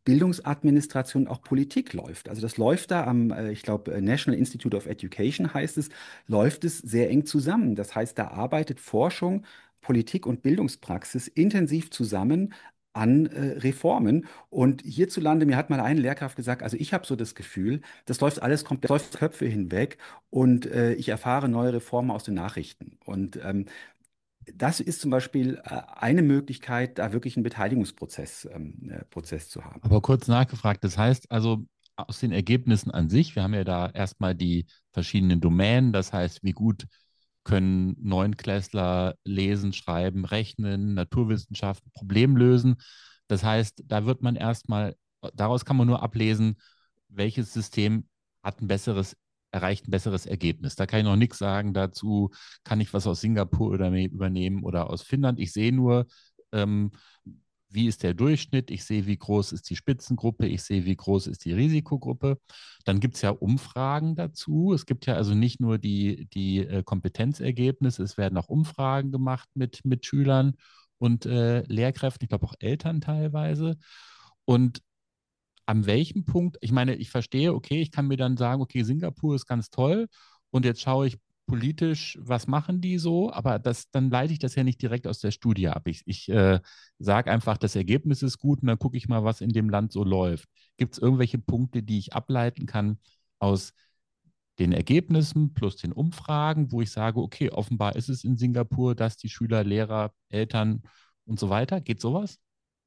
Bildungsadministration, auch Politik läuft. Also das läuft da am, äh, ich glaube, National Institute of Education heißt es, läuft es sehr eng zusammen. Das heißt, da arbeitet Forschung, Politik und Bildungspraxis intensiv zusammen an äh, Reformen. Und hierzulande, mir hat mal eine Lehrkraft gesagt, also ich habe so das Gefühl, das läuft alles komplett, läuft Köpfe hinweg und äh, ich erfahre neue Reformen aus den Nachrichten. Und ähm, das ist zum Beispiel äh, eine Möglichkeit, da wirklich einen Beteiligungsprozess ähm, äh, Prozess zu haben. Aber kurz nachgefragt, das heißt also aus den Ergebnissen an sich, wir haben ja da erstmal die verschiedenen Domänen, das heißt, wie gut können Neunklässler lesen, schreiben, rechnen, Naturwissenschaften, Problem lösen. Das heißt, da wird man erstmal, daraus kann man nur ablesen, welches System hat ein besseres, erreicht ein besseres Ergebnis. Da kann ich noch nichts sagen dazu, kann ich was aus Singapur oder übernehmen oder aus Finnland. Ich sehe nur, ähm, wie ist der Durchschnitt, ich sehe, wie groß ist die Spitzengruppe, ich sehe, wie groß ist die Risikogruppe. Dann gibt es ja Umfragen dazu. Es gibt ja also nicht nur die, die äh, Kompetenzergebnisse, es werden auch Umfragen gemacht mit, mit Schülern und äh, Lehrkräften, ich glaube auch Eltern teilweise. Und an welchem Punkt, ich meine, ich verstehe, okay, ich kann mir dann sagen, okay, Singapur ist ganz toll und jetzt schaue ich politisch, was machen die so, aber das, dann leite ich das ja nicht direkt aus der Studie ab. Ich, ich äh, sage einfach, das Ergebnis ist gut und dann gucke ich mal, was in dem Land so läuft. Gibt es irgendwelche Punkte, die ich ableiten kann aus den Ergebnissen plus den Umfragen, wo ich sage, okay, offenbar ist es in Singapur, dass die Schüler, Lehrer, Eltern und so weiter, geht sowas?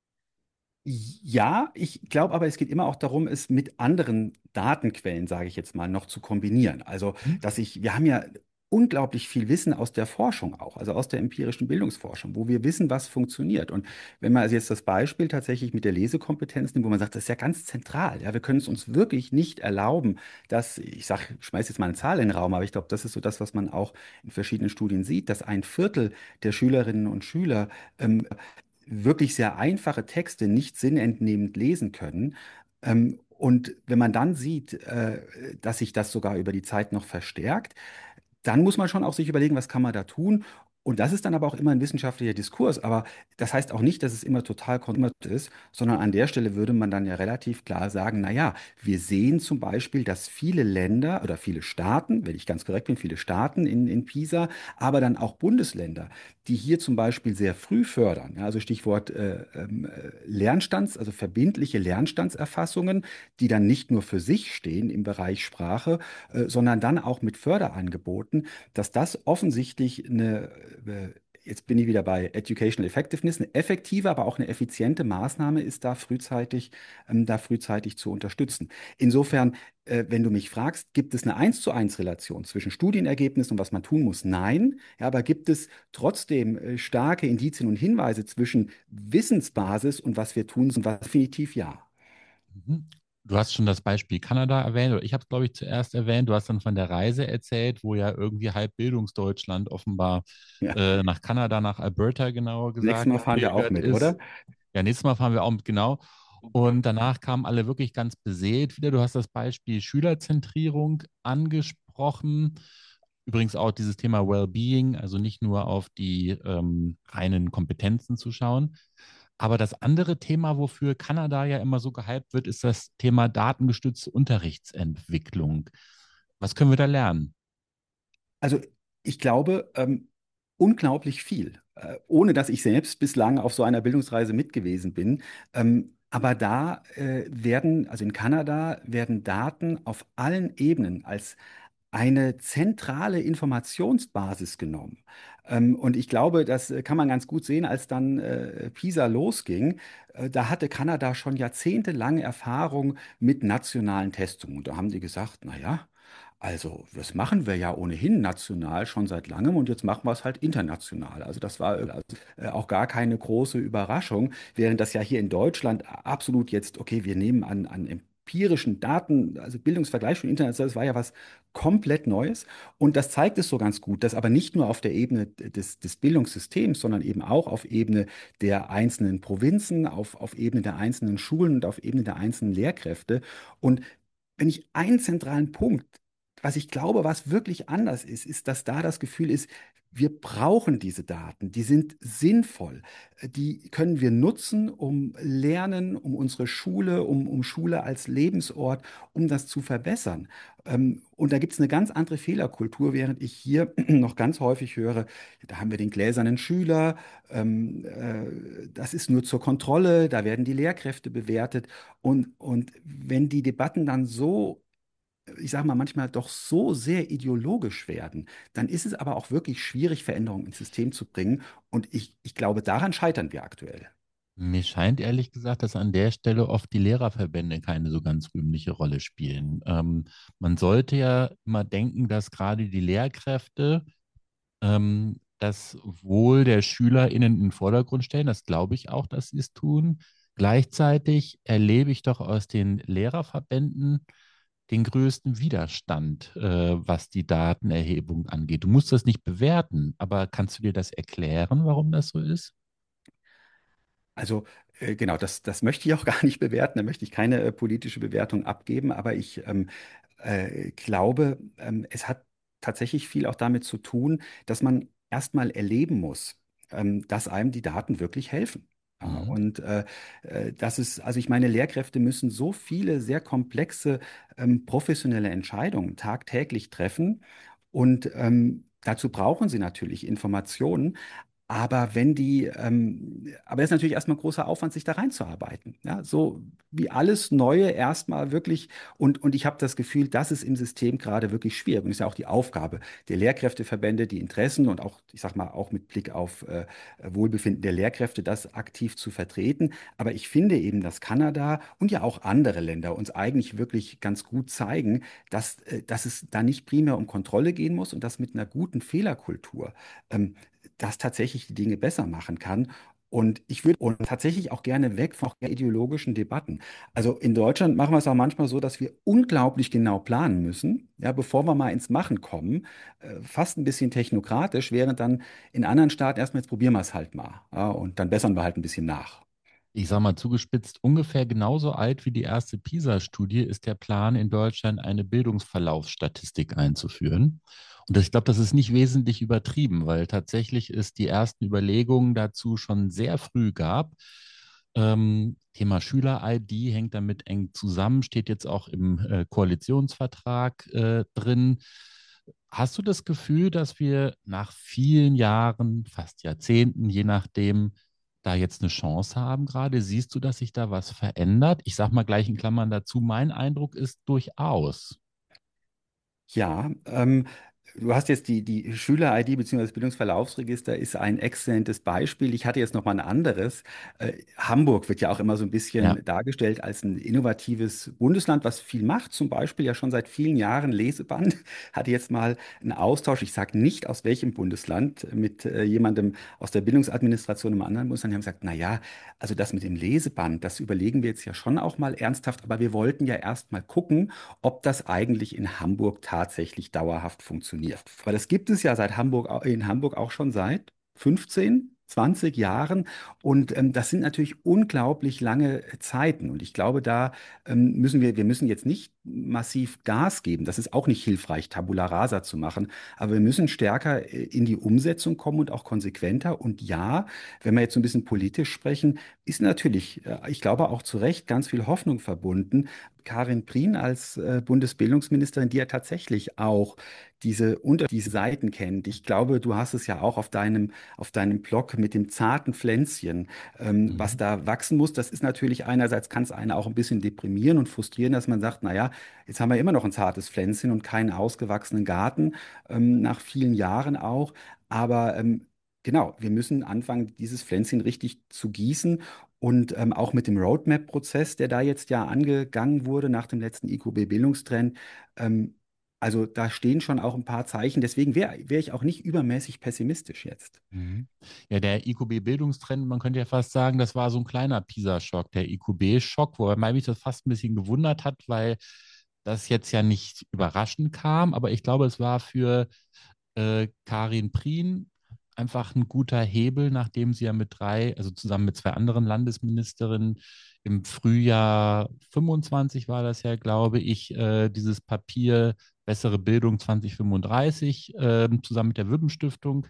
Ja, ich glaube aber, es geht immer auch darum, es mit anderen Datenquellen, sage ich jetzt mal, noch zu kombinieren. Also, Hm? dass ich, wir haben ja unglaublich viel Wissen aus der Forschung auch, also aus der empirischen Bildungsforschung, wo wir wissen, was funktioniert. Und wenn man also jetzt das Beispiel tatsächlich mit der Lesekompetenz nimmt, wo man sagt, das ist ja ganz zentral, ja, wir können es uns wirklich nicht erlauben, dass, ich sag, ich schmeiß jetzt mal eine Zahl in den Raum, aber ich glaube, das ist so das, was man auch in verschiedenen Studien sieht, dass ein Viertel der Schülerinnen und Schüler ähm, wirklich sehr einfache Texte nicht sinnentnehmend lesen können. Ähm, und wenn man dann sieht, äh, dass sich das sogar über die Zeit noch verstärkt, dann muss man schon auch sich überlegen, was kann man da tun. Und das ist dann aber auch immer ein wissenschaftlicher Diskurs. Aber das heißt auch nicht, dass es immer total konsumiert ist, sondern an der Stelle würde man dann ja relativ klar sagen, na ja, wir sehen zum Beispiel, dass viele Länder oder viele Staaten, wenn ich ganz korrekt bin, viele Staaten in, in PISA, aber dann auch Bundesländer, die hier zum Beispiel sehr früh fördern, ja, also Stichwort äh, ähm, äh, Lernstands, also verbindliche Lernstandserfassungen, die dann nicht nur für sich stehen im Bereich Sprache, äh, sondern dann auch mit Förderangeboten, dass das offensichtlich eine, äh, jetzt bin ich wieder bei Educational Effectiveness, eine effektive, aber auch eine effiziente Maßnahme ist, da frühzeitig, ähm, da frühzeitig zu unterstützen. Insofern, äh, wenn du mich fragst, gibt es eine eins zu eins Relation zwischen Studienergebnissen und was man tun muss? Nein. Ja, aber gibt es trotzdem äh, starke Indizien und Hinweise zwischen Wissensbasis und was wir tun, und was definitiv ja. Mhm. Du hast schon das Beispiel Kanada erwähnt, oder ich habe es, glaube ich, zuerst erwähnt. Du hast dann von der Reise erzählt, wo ja irgendwie halb Bildungsdeutschland offenbar Ja. äh, nach Kanada, nach Alberta genauer Nächstes gesagt, Mal fahren wir auch gepilgert mit, oder? ist. Ja, nächstes Mal fahren wir auch mit, genau. Und danach kamen alle wirklich ganz beseelt wieder. Du hast das Beispiel Schülerzentrierung angesprochen. Übrigens auch dieses Thema Wellbeing, also nicht nur auf die ähm, reinen Kompetenzen zu schauen. Aber das andere Thema, wofür Kanada ja immer so gehypt wird, ist das Thema datengestützte Unterrichtsentwicklung. Was können wir da lernen? Also ich glaube, ähm, unglaublich viel, äh, ohne dass ich selbst bislang auf so einer Bildungsreise mit gewesen bin. Ähm, aber da äh, werden, also in Kanada, werden Daten auf allen Ebenen als eine zentrale Informationsbasis genommen. Ähm, und ich glaube, das äh, kann man ganz gut sehen, als dann äh, PISA losging. Äh, da hatte Kanada schon jahrzehntelange Erfahrung mit nationalen Testungen. Und da haben die gesagt, na ja, also das machen wir ja ohnehin national schon seit langem und jetzt machen wir es halt international. Also das war äh, also, äh, auch gar keine große Überraschung, während das ja hier in Deutschland absolut jetzt, okay, wir nehmen an, an empirischen Daten, also Bildungsvergleich von international, das war ja was komplett Neues. Und das zeigt es so ganz gut, dass aber nicht nur auf der Ebene des, des Bildungssystems, sondern eben auch auf Ebene der einzelnen Provinzen, auf, auf Ebene der einzelnen Schulen und auf Ebene der einzelnen Lehrkräfte. Und wenn ich einen zentralen Punkt, was ich glaube, was wirklich anders ist, ist, dass da das Gefühl ist, wir brauchen diese Daten, die sind sinnvoll, die können wir nutzen, um Lernen, um unsere Schule, um, um Schule als Lebensort, um das zu verbessern. Ähm, Und da gibt es eine ganz andere Fehlerkultur, während ich hier noch ganz häufig höre, da haben wir den gläsernen Schüler, ähm, äh, das ist nur zur Kontrolle, da werden die Lehrkräfte bewertet. Und, und wenn die Debatten dann so, ich sage mal, manchmal doch so sehr ideologisch werden, dann ist es aber auch wirklich schwierig, Veränderungen ins System zu bringen. Und ich, ich glaube, daran scheitern wir aktuell. Mir scheint ehrlich gesagt, dass an der Stelle oft die Lehrerverbände keine so ganz rühmliche Rolle spielen. Ähm, man sollte ja immer denken, dass gerade die Lehrkräfte ähm, das Wohl der SchülerInnen in den Vordergrund stellen. Das glaube ich auch, dass sie es tun. Gleichzeitig erlebe ich doch aus den Lehrerverbänden den größten Widerstand, äh, was die Datenerhebung angeht. Du musst das nicht bewerten, aber kannst du dir das erklären, warum das so ist? Also äh, genau, das, das möchte ich auch gar nicht bewerten, da möchte ich keine äh, politische Bewertung abgeben, aber ich ähm, äh, glaube, ähm, es hat tatsächlich viel auch damit zu tun, dass man erstmal erleben muss, ähm, dass einem die Daten wirklich helfen. Ja, Mhm. und äh, äh, das ist, also ich meine, Lehrkräfte müssen so viele sehr komplexe ähm, professionelle Entscheidungen tagtäglich treffen und ähm, dazu brauchen sie natürlich Informationen. Aber wenn die, ähm, aber es ist natürlich erstmal großer Aufwand, sich da reinzuarbeiten. Ja, so wie alles Neue erstmal wirklich, und, und ich habe das Gefühl, das ist im System gerade wirklich schwierig. Und das ist ja auch die Aufgabe der Lehrkräfteverbände, die Interessen und auch, ich sag mal, auch mit Blick auf äh, Wohlbefinden der Lehrkräfte, das aktiv zu vertreten. Aber ich finde eben, dass Kanada und ja auch andere Länder uns eigentlich wirklich ganz gut zeigen, dass, äh, dass es da nicht primär um Kontrolle gehen muss und dass mit einer guten Fehlerkultur ähm, das tatsächlich die Dinge besser machen kann. Und ich würde und tatsächlich auch gerne weg von ideologischen Debatten. Also in Deutschland machen wir es auch manchmal so, dass wir unglaublich genau planen müssen, ja, bevor wir mal ins Machen kommen, äh, fast ein bisschen technokratisch, während dann in anderen Staaten erstmal, jetzt probieren wir es halt mal, ja, und dann bessern wir halt ein bisschen nach. Ich sage mal zugespitzt, ungefähr genauso alt wie die erste PISA-Studie ist der Plan, in Deutschland eine Bildungsverlaufsstatistik einzuführen. Und das, ich glaube, das ist nicht wesentlich übertrieben, weil tatsächlich es die ersten Überlegungen dazu schon sehr früh gab. Ähm, Thema Schüler-I D hängt damit eng zusammen, steht jetzt auch im äh, Koalitionsvertrag äh, drin. Hast du das Gefühl, dass wir nach vielen Jahren, fast Jahrzehnten, je nachdem, da jetzt eine Chance haben gerade? Siehst du, dass sich da was verändert? Ich sage mal gleich in Klammern dazu, mein Eindruck ist durchaus. Ja, ähm, du hast jetzt die, die Schüler-I D bzw. das Bildungsverlaufsregister ist ein exzellentes Beispiel. Ich hatte jetzt noch mal ein anderes. Äh, Hamburg wird ja auch immer so ein Ja. bisschen dargestellt als ein innovatives Bundesland, was viel macht. Zum Beispiel ja schon seit vielen Jahren Leseband. Hatte jetzt mal einen Austausch, ich sage nicht aus welchem Bundesland, mit äh, jemandem aus der Bildungsadministration im anderen Bundesland. Die haben gesagt, na ja, also das mit dem Leseband, das überlegen wir jetzt ja schon auch mal ernsthaft, aber wir wollten ja erst mal gucken, ob das eigentlich in Hamburg tatsächlich dauerhaft funktioniert. Weil das gibt es ja seit Hamburg, au- in Hamburg auch schon seit fünfzehn, zwanzig Jahren. Und ähm, das sind natürlich unglaublich lange Zeiten. Und ich glaube, da ähm, müssen wir, wir müssen jetzt nicht massiv Gas geben. Das ist auch nicht hilfreich, Tabula rasa zu machen. Aber wir müssen stärker äh, in die Umsetzung kommen und auch konsequenter. Und ja, wenn wir jetzt so ein bisschen politisch sprechen, ist natürlich, äh, ich glaube auch zu Recht, ganz viel Hoffnung verbunden. Karin Prien als äh, Bundesbildungsministerin, die ja tatsächlich auch diese unter diese Seiten kennt. Ich glaube, du hast es ja auch auf deinem auf deinem Blog mit dem zarten Pflänzchen, ähm, was Mhm. da wachsen muss. Das ist natürlich einerseits kann es einen auch ein bisschen deprimieren und frustrieren, dass man sagt, na ja, jetzt haben wir immer noch ein zartes Pflänzchen und keinen ausgewachsenen Garten ähm, nach vielen Jahren auch. Aber ähm, genau, wir müssen anfangen, dieses Pflänzchen richtig zu gießen. Und ähm, auch mit dem Roadmap-Prozess, der da jetzt ja angegangen wurde nach dem letzten I Q B-Bildungstrend, ähm, also da stehen schon auch ein paar Zeichen. Deswegen wäre wär wär ich auch nicht übermäßig pessimistisch jetzt. Mhm. Ja, der I Q B-Bildungstrend, man könnte ja fast sagen, das war so ein kleiner PISA-Schock, der I Q B-Schock, wobei mich das fast ein bisschen gewundert hat, weil das jetzt ja nicht überraschend kam, aber ich glaube, es war für äh, Karin Prien einfach ein guter Hebel, nachdem sie ja mit drei, also zusammen mit zwei anderen Landesministerinnen im Frühjahr fünfundzwanzig war das ja, glaube ich, äh, dieses Papier Bessere Bildung zwanzig fünfunddreißig äh, zusammen mit der Wübben Stiftung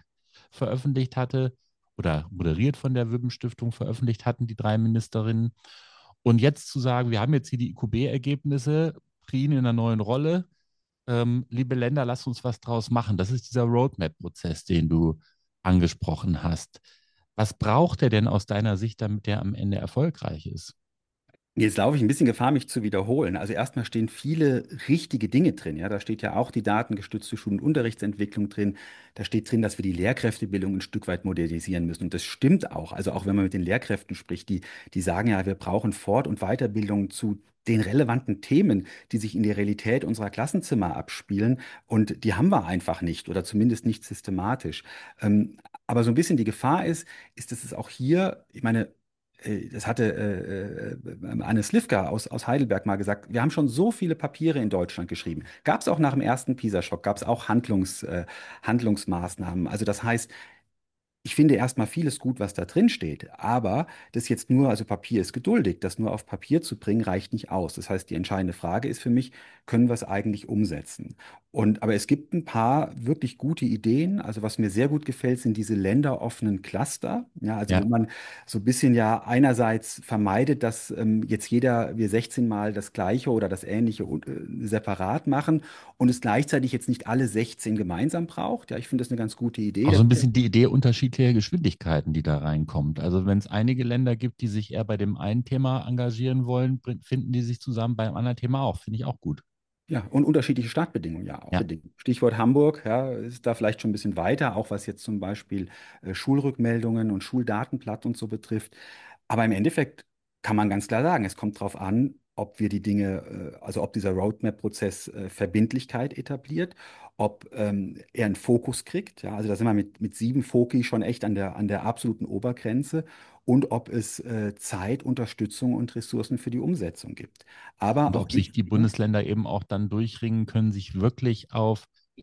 veröffentlicht hatte oder moderiert von der Wübben-Stiftung veröffentlicht hatten, die drei Ministerinnen. Und jetzt zu sagen, wir haben jetzt hier die I Q B-Ergebnisse, Prien in einer neuen Rolle. Ähm, liebe Länder, lasst uns was draus machen. Das ist dieser Roadmap-Prozess, den du angesprochen hast. Was braucht er denn aus deiner Sicht, damit der am Ende erfolgreich ist? Jetzt laufe ich ein bisschen Gefahr, mich zu wiederholen. Also erstmal stehen viele richtige Dinge drin. Ja, da steht ja auch die datengestützte Schul- und Unterrichtsentwicklung drin. Da steht drin, dass wir die Lehrkräftebildung ein Stück weit modernisieren müssen. Und das stimmt auch. Also auch wenn man mit den Lehrkräften spricht, die, die sagen ja, wir brauchen Fort- und Weiterbildung zu den relevanten Themen, die sich in der Realität unserer Klassenzimmer abspielen. Und die haben wir einfach nicht oder zumindest nicht systematisch. Ähm, aber so ein bisschen die Gefahr ist, ist, dass es auch hier, ich meine, äh, das hatte äh, äh, Anne Slivka aus, aus Heidelberg mal gesagt, wir haben schon so viele Papiere in Deutschland geschrieben. Gab es auch nach dem ersten PISA-Schock, gab es auch Handlungs, äh, Handlungsmaßnahmen. Also das heißt, ich finde erstmal vieles gut, was da drin steht, aber das jetzt nur, also Papier ist geduldig, das nur auf Papier zu bringen, reicht nicht aus. Das heißt, die entscheidende Frage ist für mich, können wir es eigentlich umsetzen? Und, aber es gibt ein paar wirklich gute Ideen. Also was mir sehr gut gefällt, sind diese länderoffenen Cluster. Ja, also wo Ja, man so ein bisschen ja einerseits vermeidet, dass ähm, jetzt jeder, wir sechzehn Mal das Gleiche oder das Ähnliche äh, separat machen und es gleichzeitig jetzt nicht alle sechzehn gemeinsam braucht. Ja, ich finde das eine ganz gute Idee. auch so Das ein bisschen die Idee unterschiedlicher Geschwindigkeiten, die da reinkommt. Also wenn es einige Länder gibt, die sich eher bei dem einen Thema engagieren wollen, bring- finden die sich zusammen beim anderen Thema auch. Finde ich auch gut. Ja, und unterschiedliche Startbedingungen, ja, auch Ja. bedingt. Stichwort Hamburg, ja, ist da vielleicht schon ein bisschen weiter, auch was jetzt zum Beispiel äh, Schulrückmeldungen und Schuldatenblatt und so betrifft. Aber im Endeffekt kann man ganz klar sagen, es kommt darauf an, ob wir die Dinge, äh, also ob dieser Roadmap-Prozess äh, Verbindlichkeit etabliert, ob ähm, er einen Fokus kriegt. Ja, also da sind wir mit, mit sieben Foki schon echt an der, an der absoluten Obergrenze und ob es äh, Zeit, Unterstützung und Ressourcen für die Umsetzung gibt. Aber Und auch ob sich ich, die ja, Bundesländer eben auch dann durchringen können, sich wirklich auf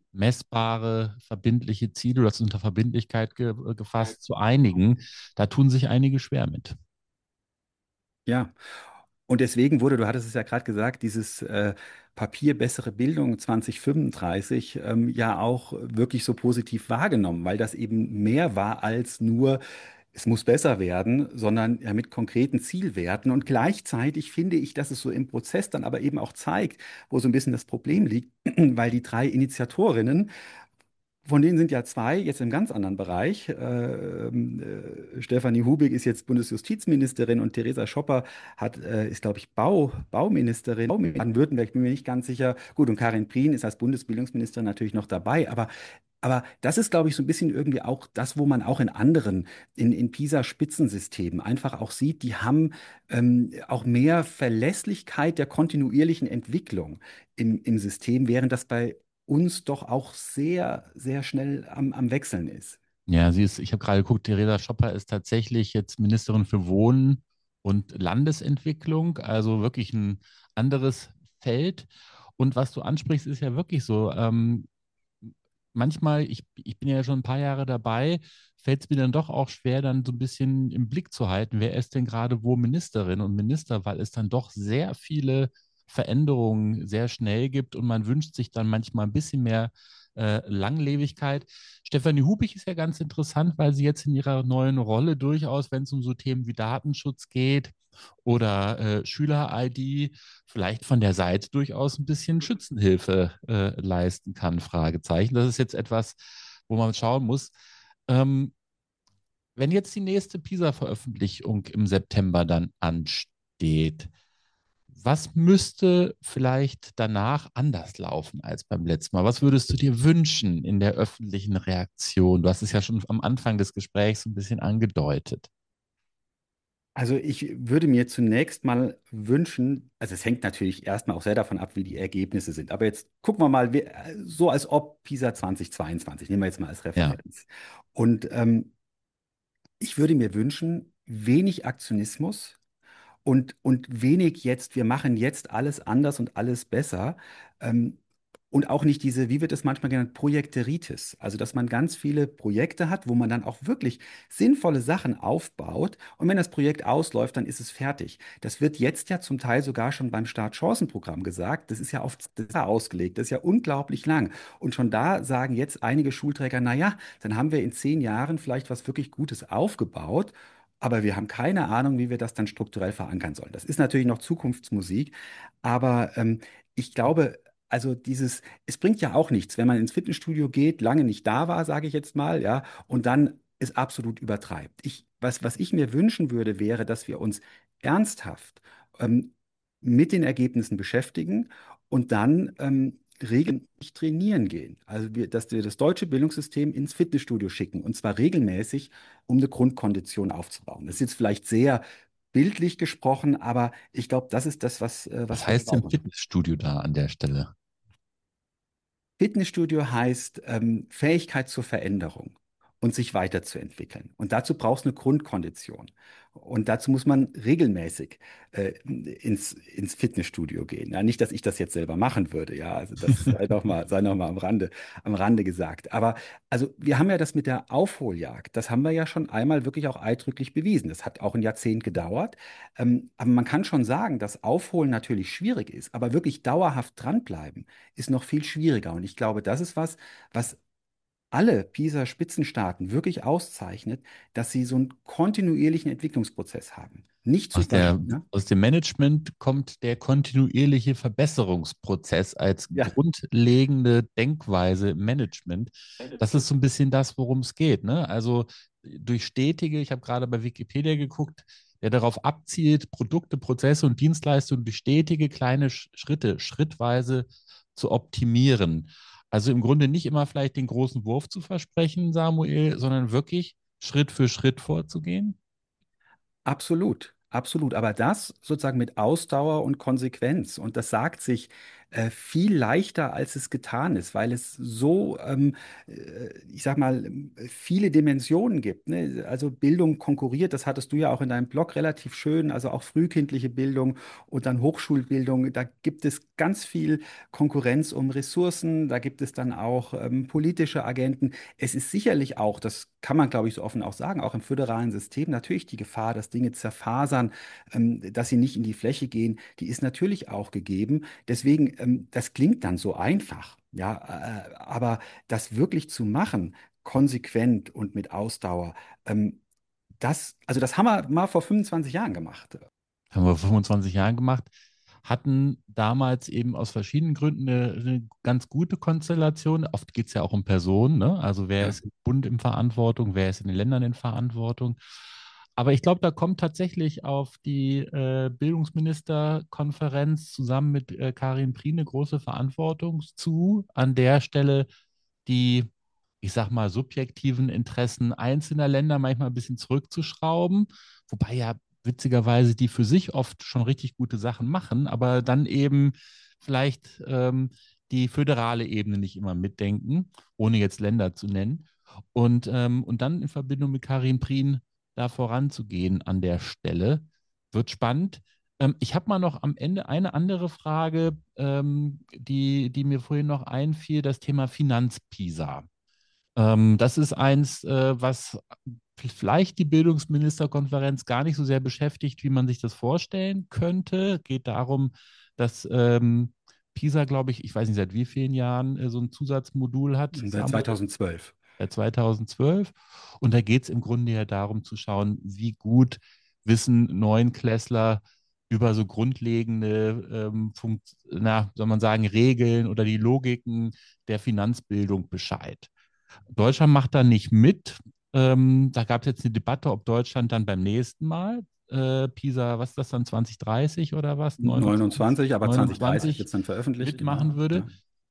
messbare, verbindliche Ziele, du hast es unter Verbindlichkeit ge gefasst, zu einigen. Da tun sich einige schwer mit. ja. Und deswegen wurde, du hattest es ja gerade gesagt, dieses äh, Papier Bessere Bildung zwanzig fünfunddreißig ähm, ja auch wirklich so positiv wahrgenommen, weil das eben mehr war als nur, es muss besser werden, sondern ja mit konkreten Zielwerten. Und gleichzeitig finde ich, dass es so im Prozess dann aber eben auch zeigt, wo so ein bisschen das Problem liegt, weil die drei Initiatorinnen, von denen sind ja zwei jetzt im ganz anderen Bereich. Äh, ähm, äh, Stefanie Hubig ist jetzt Bundesjustizministerin und Theresa Schopper hat, äh, ist, glaube ich, Bau, Bauministerin. Baden-Württemberg, bin mir nicht ganz sicher. Gut, und Karin Prien ist als Bundesbildungsministerin natürlich noch dabei. Aber, aber das ist, glaube ich, so ein bisschen irgendwie auch das, wo man auch in anderen, in, in PISA-Spitzensystemen einfach auch sieht, die haben ähm, auch mehr Verlässlichkeit der kontinuierlichen Entwicklung im, im System, während das bei uns doch auch sehr, sehr schnell am, am Wechseln ist. Ja, sie ist, ich habe gerade geguckt, Theresa Schopper ist tatsächlich jetzt Ministerin für Wohnen und Landesentwicklung, also wirklich ein anderes Feld. Und was du ansprichst, ist ja wirklich so. Ähm, manchmal, ich, ich bin ja schon ein paar Jahre dabei, fällt es mir dann doch auch schwer, dann so ein bisschen im Blick zu halten, wer ist denn gerade wo Ministerin und Minister, weil es dann doch sehr viele Veränderungen sehr schnell gibt und man wünscht sich dann manchmal ein bisschen mehr äh, Langlebigkeit. Stefanie Hubig ist ja ganz interessant, weil sie jetzt in ihrer neuen Rolle durchaus, wenn es um so Themen wie Datenschutz geht oder äh, Schüler-I D, vielleicht von der Seite durchaus ein bisschen Schützenhilfe äh, leisten kann, Fragezeichen. Das ist jetzt etwas, wo man schauen muss. Ähm, wenn jetzt die nächste PISA-Veröffentlichung im September dann ansteht, was müsste vielleicht danach anders laufen als beim letzten Mal? Was würdest du dir wünschen in der öffentlichen Reaktion? Du hast es ja schon am Anfang des Gesprächs ein bisschen angedeutet. Also ich würde mir zunächst mal wünschen, also es hängt natürlich erstmal auch sehr davon ab, wie die Ergebnisse sind. Aber jetzt gucken wir mal, wie- so als ob PISA zwanzig zweiundzwanzig, nehmen wir jetzt mal als Ja, Referenz. Und ähm, ich würde mir wünschen, wenig Aktionismus und, und wenig jetzt, wir machen jetzt alles anders und alles besser. Ähm, und auch nicht diese, wie wird es manchmal genannt, Projekteritis. Also, dass man ganz viele Projekte hat, wo man dann auch wirklich sinnvolle Sachen aufbaut. Und wenn das Projekt ausläuft, dann ist es fertig. Das wird jetzt ja zum Teil sogar schon beim Startchancenprogramm gesagt. Das ist ja auf das Jahr ausgelegt. Das ist ja unglaublich lang. Und schon da sagen jetzt einige Schulträger, na ja, dann haben wir in zehn Jahren vielleicht was wirklich Gutes aufgebaut. Aber wir haben keine Ahnung, wie wir das dann strukturell verankern sollen. Das ist natürlich noch Zukunftsmusik, aber ähm, ich glaube, also dieses, es bringt ja auch nichts, wenn man ins Fitnessstudio geht, lange nicht da war, sage ich jetzt mal, ja, und dann es absolut übertreibt. Ich, was, was ich mir wünschen würde, wäre, dass wir uns ernsthaft ähm, mit den Ergebnissen beschäftigen und dann ähm, regelmäßig trainieren gehen. Also wir, dass wir das deutsche Bildungssystem ins Fitnessstudio schicken und zwar regelmäßig, um eine Grundkondition aufzubauen. Das ist jetzt vielleicht sehr bildlich gesprochen, aber ich glaube, das ist das, was, äh, Was was wir heißt denn brauchen. Fitnessstudio da an der Stelle? Fitnessstudio heißt ähm, Fähigkeit zur Veränderung und sich weiterzuentwickeln. Und dazu brauchst du eine Grundkondition. Und dazu muss man regelmäßig äh, ins, ins Fitnessstudio gehen. Ja, nicht, dass ich das jetzt selber machen würde, ja, also das sei noch mal, sei noch mal am Rande, am Rande gesagt. Aber also wir haben ja das mit der Aufholjagd, das haben wir ja schon einmal wirklich auch eindrücklich bewiesen. Das hat auch ein Jahrzehnt gedauert. Ähm, aber man kann schon sagen, dass Aufholen natürlich schwierig ist, aber wirklich dauerhaft dranbleiben ist noch viel schwieriger. Und ich glaube, das ist was, was alle PISA-Spitzenstaaten wirklich auszeichnet, dass sie so einen kontinuierlichen Entwicklungsprozess haben. Nicht zu Aus weit. der, Ne? aus dem Management kommt der kontinuierliche Verbesserungsprozess als Ja, grundlegende Denkweise im Management. Das ist so ein bisschen das, worum es geht, ne? Also durch stetige, ich habe gerade bei Wikipedia geguckt, der darauf abzielt, Produkte, Prozesse und Dienstleistungen durch stetige kleine Sch- Schritte, schrittweise zu optimieren. Also im Grunde nicht immer vielleicht den großen Wurf zu versprechen, Samuel, sondern wirklich Schritt für Schritt vorzugehen. absolut, absolut. Aber das sozusagen mit Ausdauer und Konsequenz. Und das sagt sich äh, viel leichter, als es getan ist, weil es so, ähm, äh, ich sag mal, viele Dimensionen gibt. Ne? Also Bildung konkurriert, das hattest du ja auch in deinem Blog relativ schön, also auch frühkindliche Bildung und dann Hochschulbildung. Da gibt es ganz viel Konkurrenz um Ressourcen, da gibt es dann auch ähm, politische Agenten. Es ist sicherlich auch, das kann man, glaube ich, so offen auch sagen, auch im föderalen System natürlich die Gefahr, dass Dinge zerfasern, ähm, dass sie nicht in die Fläche gehen, die ist natürlich auch gegeben. Deswegen, ähm, das klingt dann so einfach, ja, äh, aber das wirklich zu machen, konsequent und mit Ausdauer, ähm, das, also das haben wir mal vor fünfundzwanzig Jahren gemacht. Haben wir vor fünfundzwanzig Jahren gemacht, hatten damals eben aus verschiedenen Gründen eine, eine ganz gute Konstellation. Oft geht es ja auch um Personen, ne? Also wer Ja. ist im Bund in Verantwortung, wer ist in den Ländern in Verantwortung. Aber ich glaube, da kommt tatsächlich auf die äh, Bildungsministerkonferenz zusammen mit äh, Karin Prien eine große Verantwortung zu, an der Stelle die, ich sag mal, subjektiven Interessen einzelner Länder manchmal ein bisschen zurückzuschrauben, wobei ja witzigerweise die für sich oft schon richtig gute Sachen machen, aber dann eben vielleicht ähm, die föderale Ebene nicht immer mitdenken, ohne jetzt Länder zu nennen. Und, ähm, und dann in Verbindung mit Karin Prien da voranzugehen an der Stelle, wird spannend. Ähm, ich habe mal noch am Ende eine andere Frage, ähm, die, die mir vorhin noch einfiel, das Thema Finanzpisa. Ähm, das ist eins, äh, was vielleicht die Bildungsministerkonferenz gar nicht so sehr beschäftigt, wie man sich das vorstellen könnte. Geht darum, dass ähm, PISA, glaube ich, ich weiß nicht seit wie vielen Jahren äh, so ein Zusatzmodul hat, Seit Samuel, zweitausendzwölf. seit zweitausendzwölf. Und da geht es im Grunde ja darum zu schauen, wie gut wissen Neunklässler über so grundlegende, ähm, Funkt na, soll man sagen, Regeln oder die Logiken der Finanzbildung Bescheid. Deutschland macht da nicht mit. Ähm, da gab es jetzt eine Debatte, ob Deutschland dann beim nächsten Mal äh, PISA, was ist das dann, zwanzig dreißig oder was, neunundzwanzig, neunundzwanzig, aber zwanzig dreißig wird neunundzwanzig es dann veröffentlicht, mitmachen genau. würde. Ja.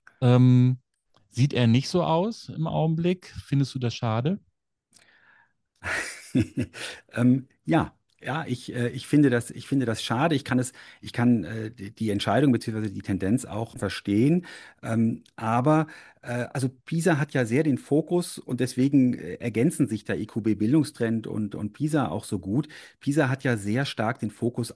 Ähm, Sieht er nicht so aus im Augenblick? Findest du das schade? Ähm, ja, ja, ich, äh, ich finde das, ich finde das schade. Ich kann es, ich kann äh, die, die Entscheidung bzw. die Tendenz auch verstehen. Ähm, aber äh, also PISA hat ja sehr den Fokus und deswegen äh, ergänzen sich der I Q B-Bildungstrend und, und PISA auch so gut. PISA hat ja sehr stark den Fokus auf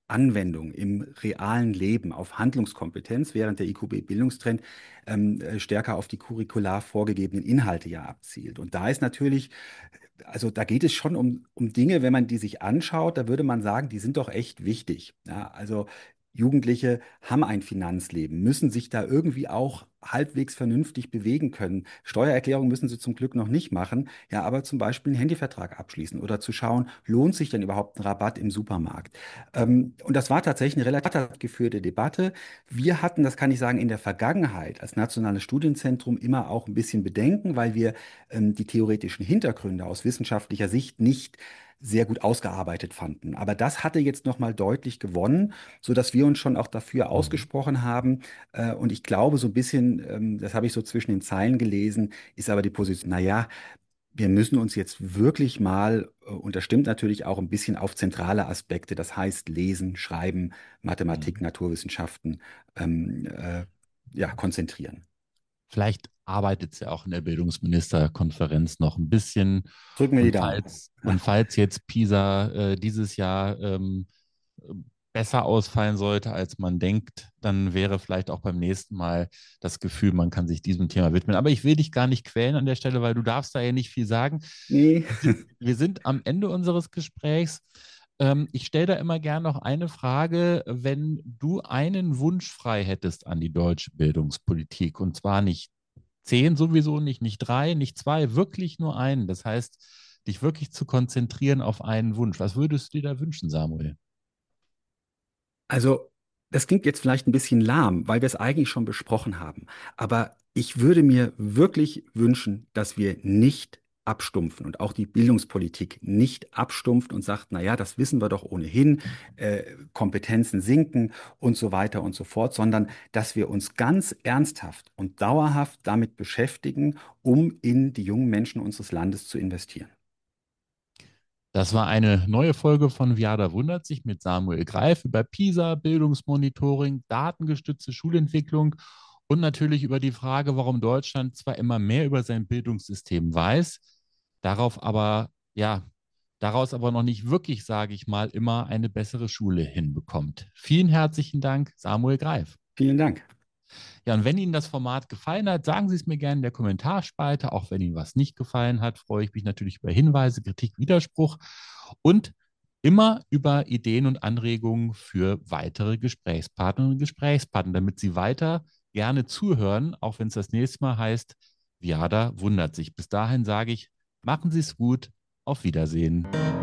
Anwendung im realen Leben auf Handlungskompetenz, während der I Q B-Bildungstrend ähm, äh, stärker auf die curricular vorgegebenen Inhalte ja abzielt. Und da ist natürlich, also da geht es schon um, um Dinge, wenn man die sich anschaut, da würde man sagen, die sind doch echt wichtig. Ja, also Jugendliche haben ein Finanzleben, müssen sich da irgendwie auch halbwegs vernünftig bewegen können. Steuererklärung müssen sie zum Glück noch nicht machen, ja, aber zum Beispiel einen Handyvertrag abschließen oder zu schauen, lohnt sich denn überhaupt ein Rabatt im Supermarkt? Ähm, und das war tatsächlich eine relativ geführte Debatte. Wir hatten, das kann ich sagen, in der Vergangenheit als nationales Studienzentrum immer auch ein bisschen Bedenken, weil wir ähm, die theoretischen Hintergründe aus wissenschaftlicher Sicht nicht sehr gut ausgearbeitet fanden. Aber das hatte jetzt nochmal deutlich gewonnen, so dass wir uns schon auch dafür Mhm. ausgesprochen haben. Äh, und ich glaube, so ein bisschen, ähm, das habe ich so zwischen den Zeilen gelesen, ist aber die Position, naja, wir müssen uns jetzt wirklich mal, äh, und das stimmt natürlich auch ein bisschen auf zentrale Aspekte, das heißt Lesen, Schreiben, Mathematik, Mhm. Naturwissenschaften, ähm, äh, ja, konzentrieren. Vielleicht arbeitet es ja auch in der Bildungsministerkonferenz noch ein bisschen. Drücken wir die Und Daumen. falls, und falls jetzt PISA äh, dieses Jahr ähm, besser ausfallen sollte, als man denkt, dann wäre vielleicht auch beim nächsten Mal das Gefühl, man kann sich diesem Thema widmen. Aber ich will dich gar nicht quälen an der Stelle, weil du darfst da ja nicht viel sagen. Nee. Wir sind, wir sind am Ende unseres Gesprächs. Ähm, ich stelle da immer gern noch eine Frage, wenn du einen Wunsch frei hättest an die deutsche Bildungspolitik, und zwar nicht zehn sowieso nicht, nicht drei, nicht zwei, wirklich nur einen. Das heißt, dich wirklich zu konzentrieren auf einen Wunsch. Was würdest du dir da wünschen, Samuel? Also, das klingt jetzt vielleicht ein bisschen lahm, weil wir es eigentlich schon besprochen haben. Aber ich würde mir wirklich wünschen, dass wir nicht abstumpfen und auch die Bildungspolitik nicht abstumpft und sagt, na ja, das wissen wir doch ohnehin, äh, Kompetenzen sinken und so weiter und so fort, sondern dass wir uns ganz ernsthaft und dauerhaft damit beschäftigen, um in die jungen Menschen unseres Landes zu investieren. Das war eine neue Folge von Viada wundert sich mit Samuel Greif über PISA, Bildungsmonitoring, datengestützte Schulentwicklung und natürlich über die Frage, warum Deutschland zwar immer mehr über sein Bildungssystem weiß, darauf aber, ja, daraus aber noch nicht wirklich, sage ich mal, immer eine bessere Schule hinbekommt. Vielen herzlichen Dank, Samuel Greif. Vielen Dank. Ja, und wenn Ihnen das Format gefallen hat, sagen Sie es mir gerne in der Kommentarspalte. Auch wenn Ihnen was nicht gefallen hat, freue ich mich natürlich über Hinweise, Kritik, Widerspruch und immer über Ideen und Anregungen für weitere Gesprächspartnerinnen und Gesprächspartner, damit Sie weiter gerne zuhören, auch wenn es das nächste Mal heißt, Viada wundert sich. Bis dahin sage ich, machen Sie es gut, auf Wiedersehen.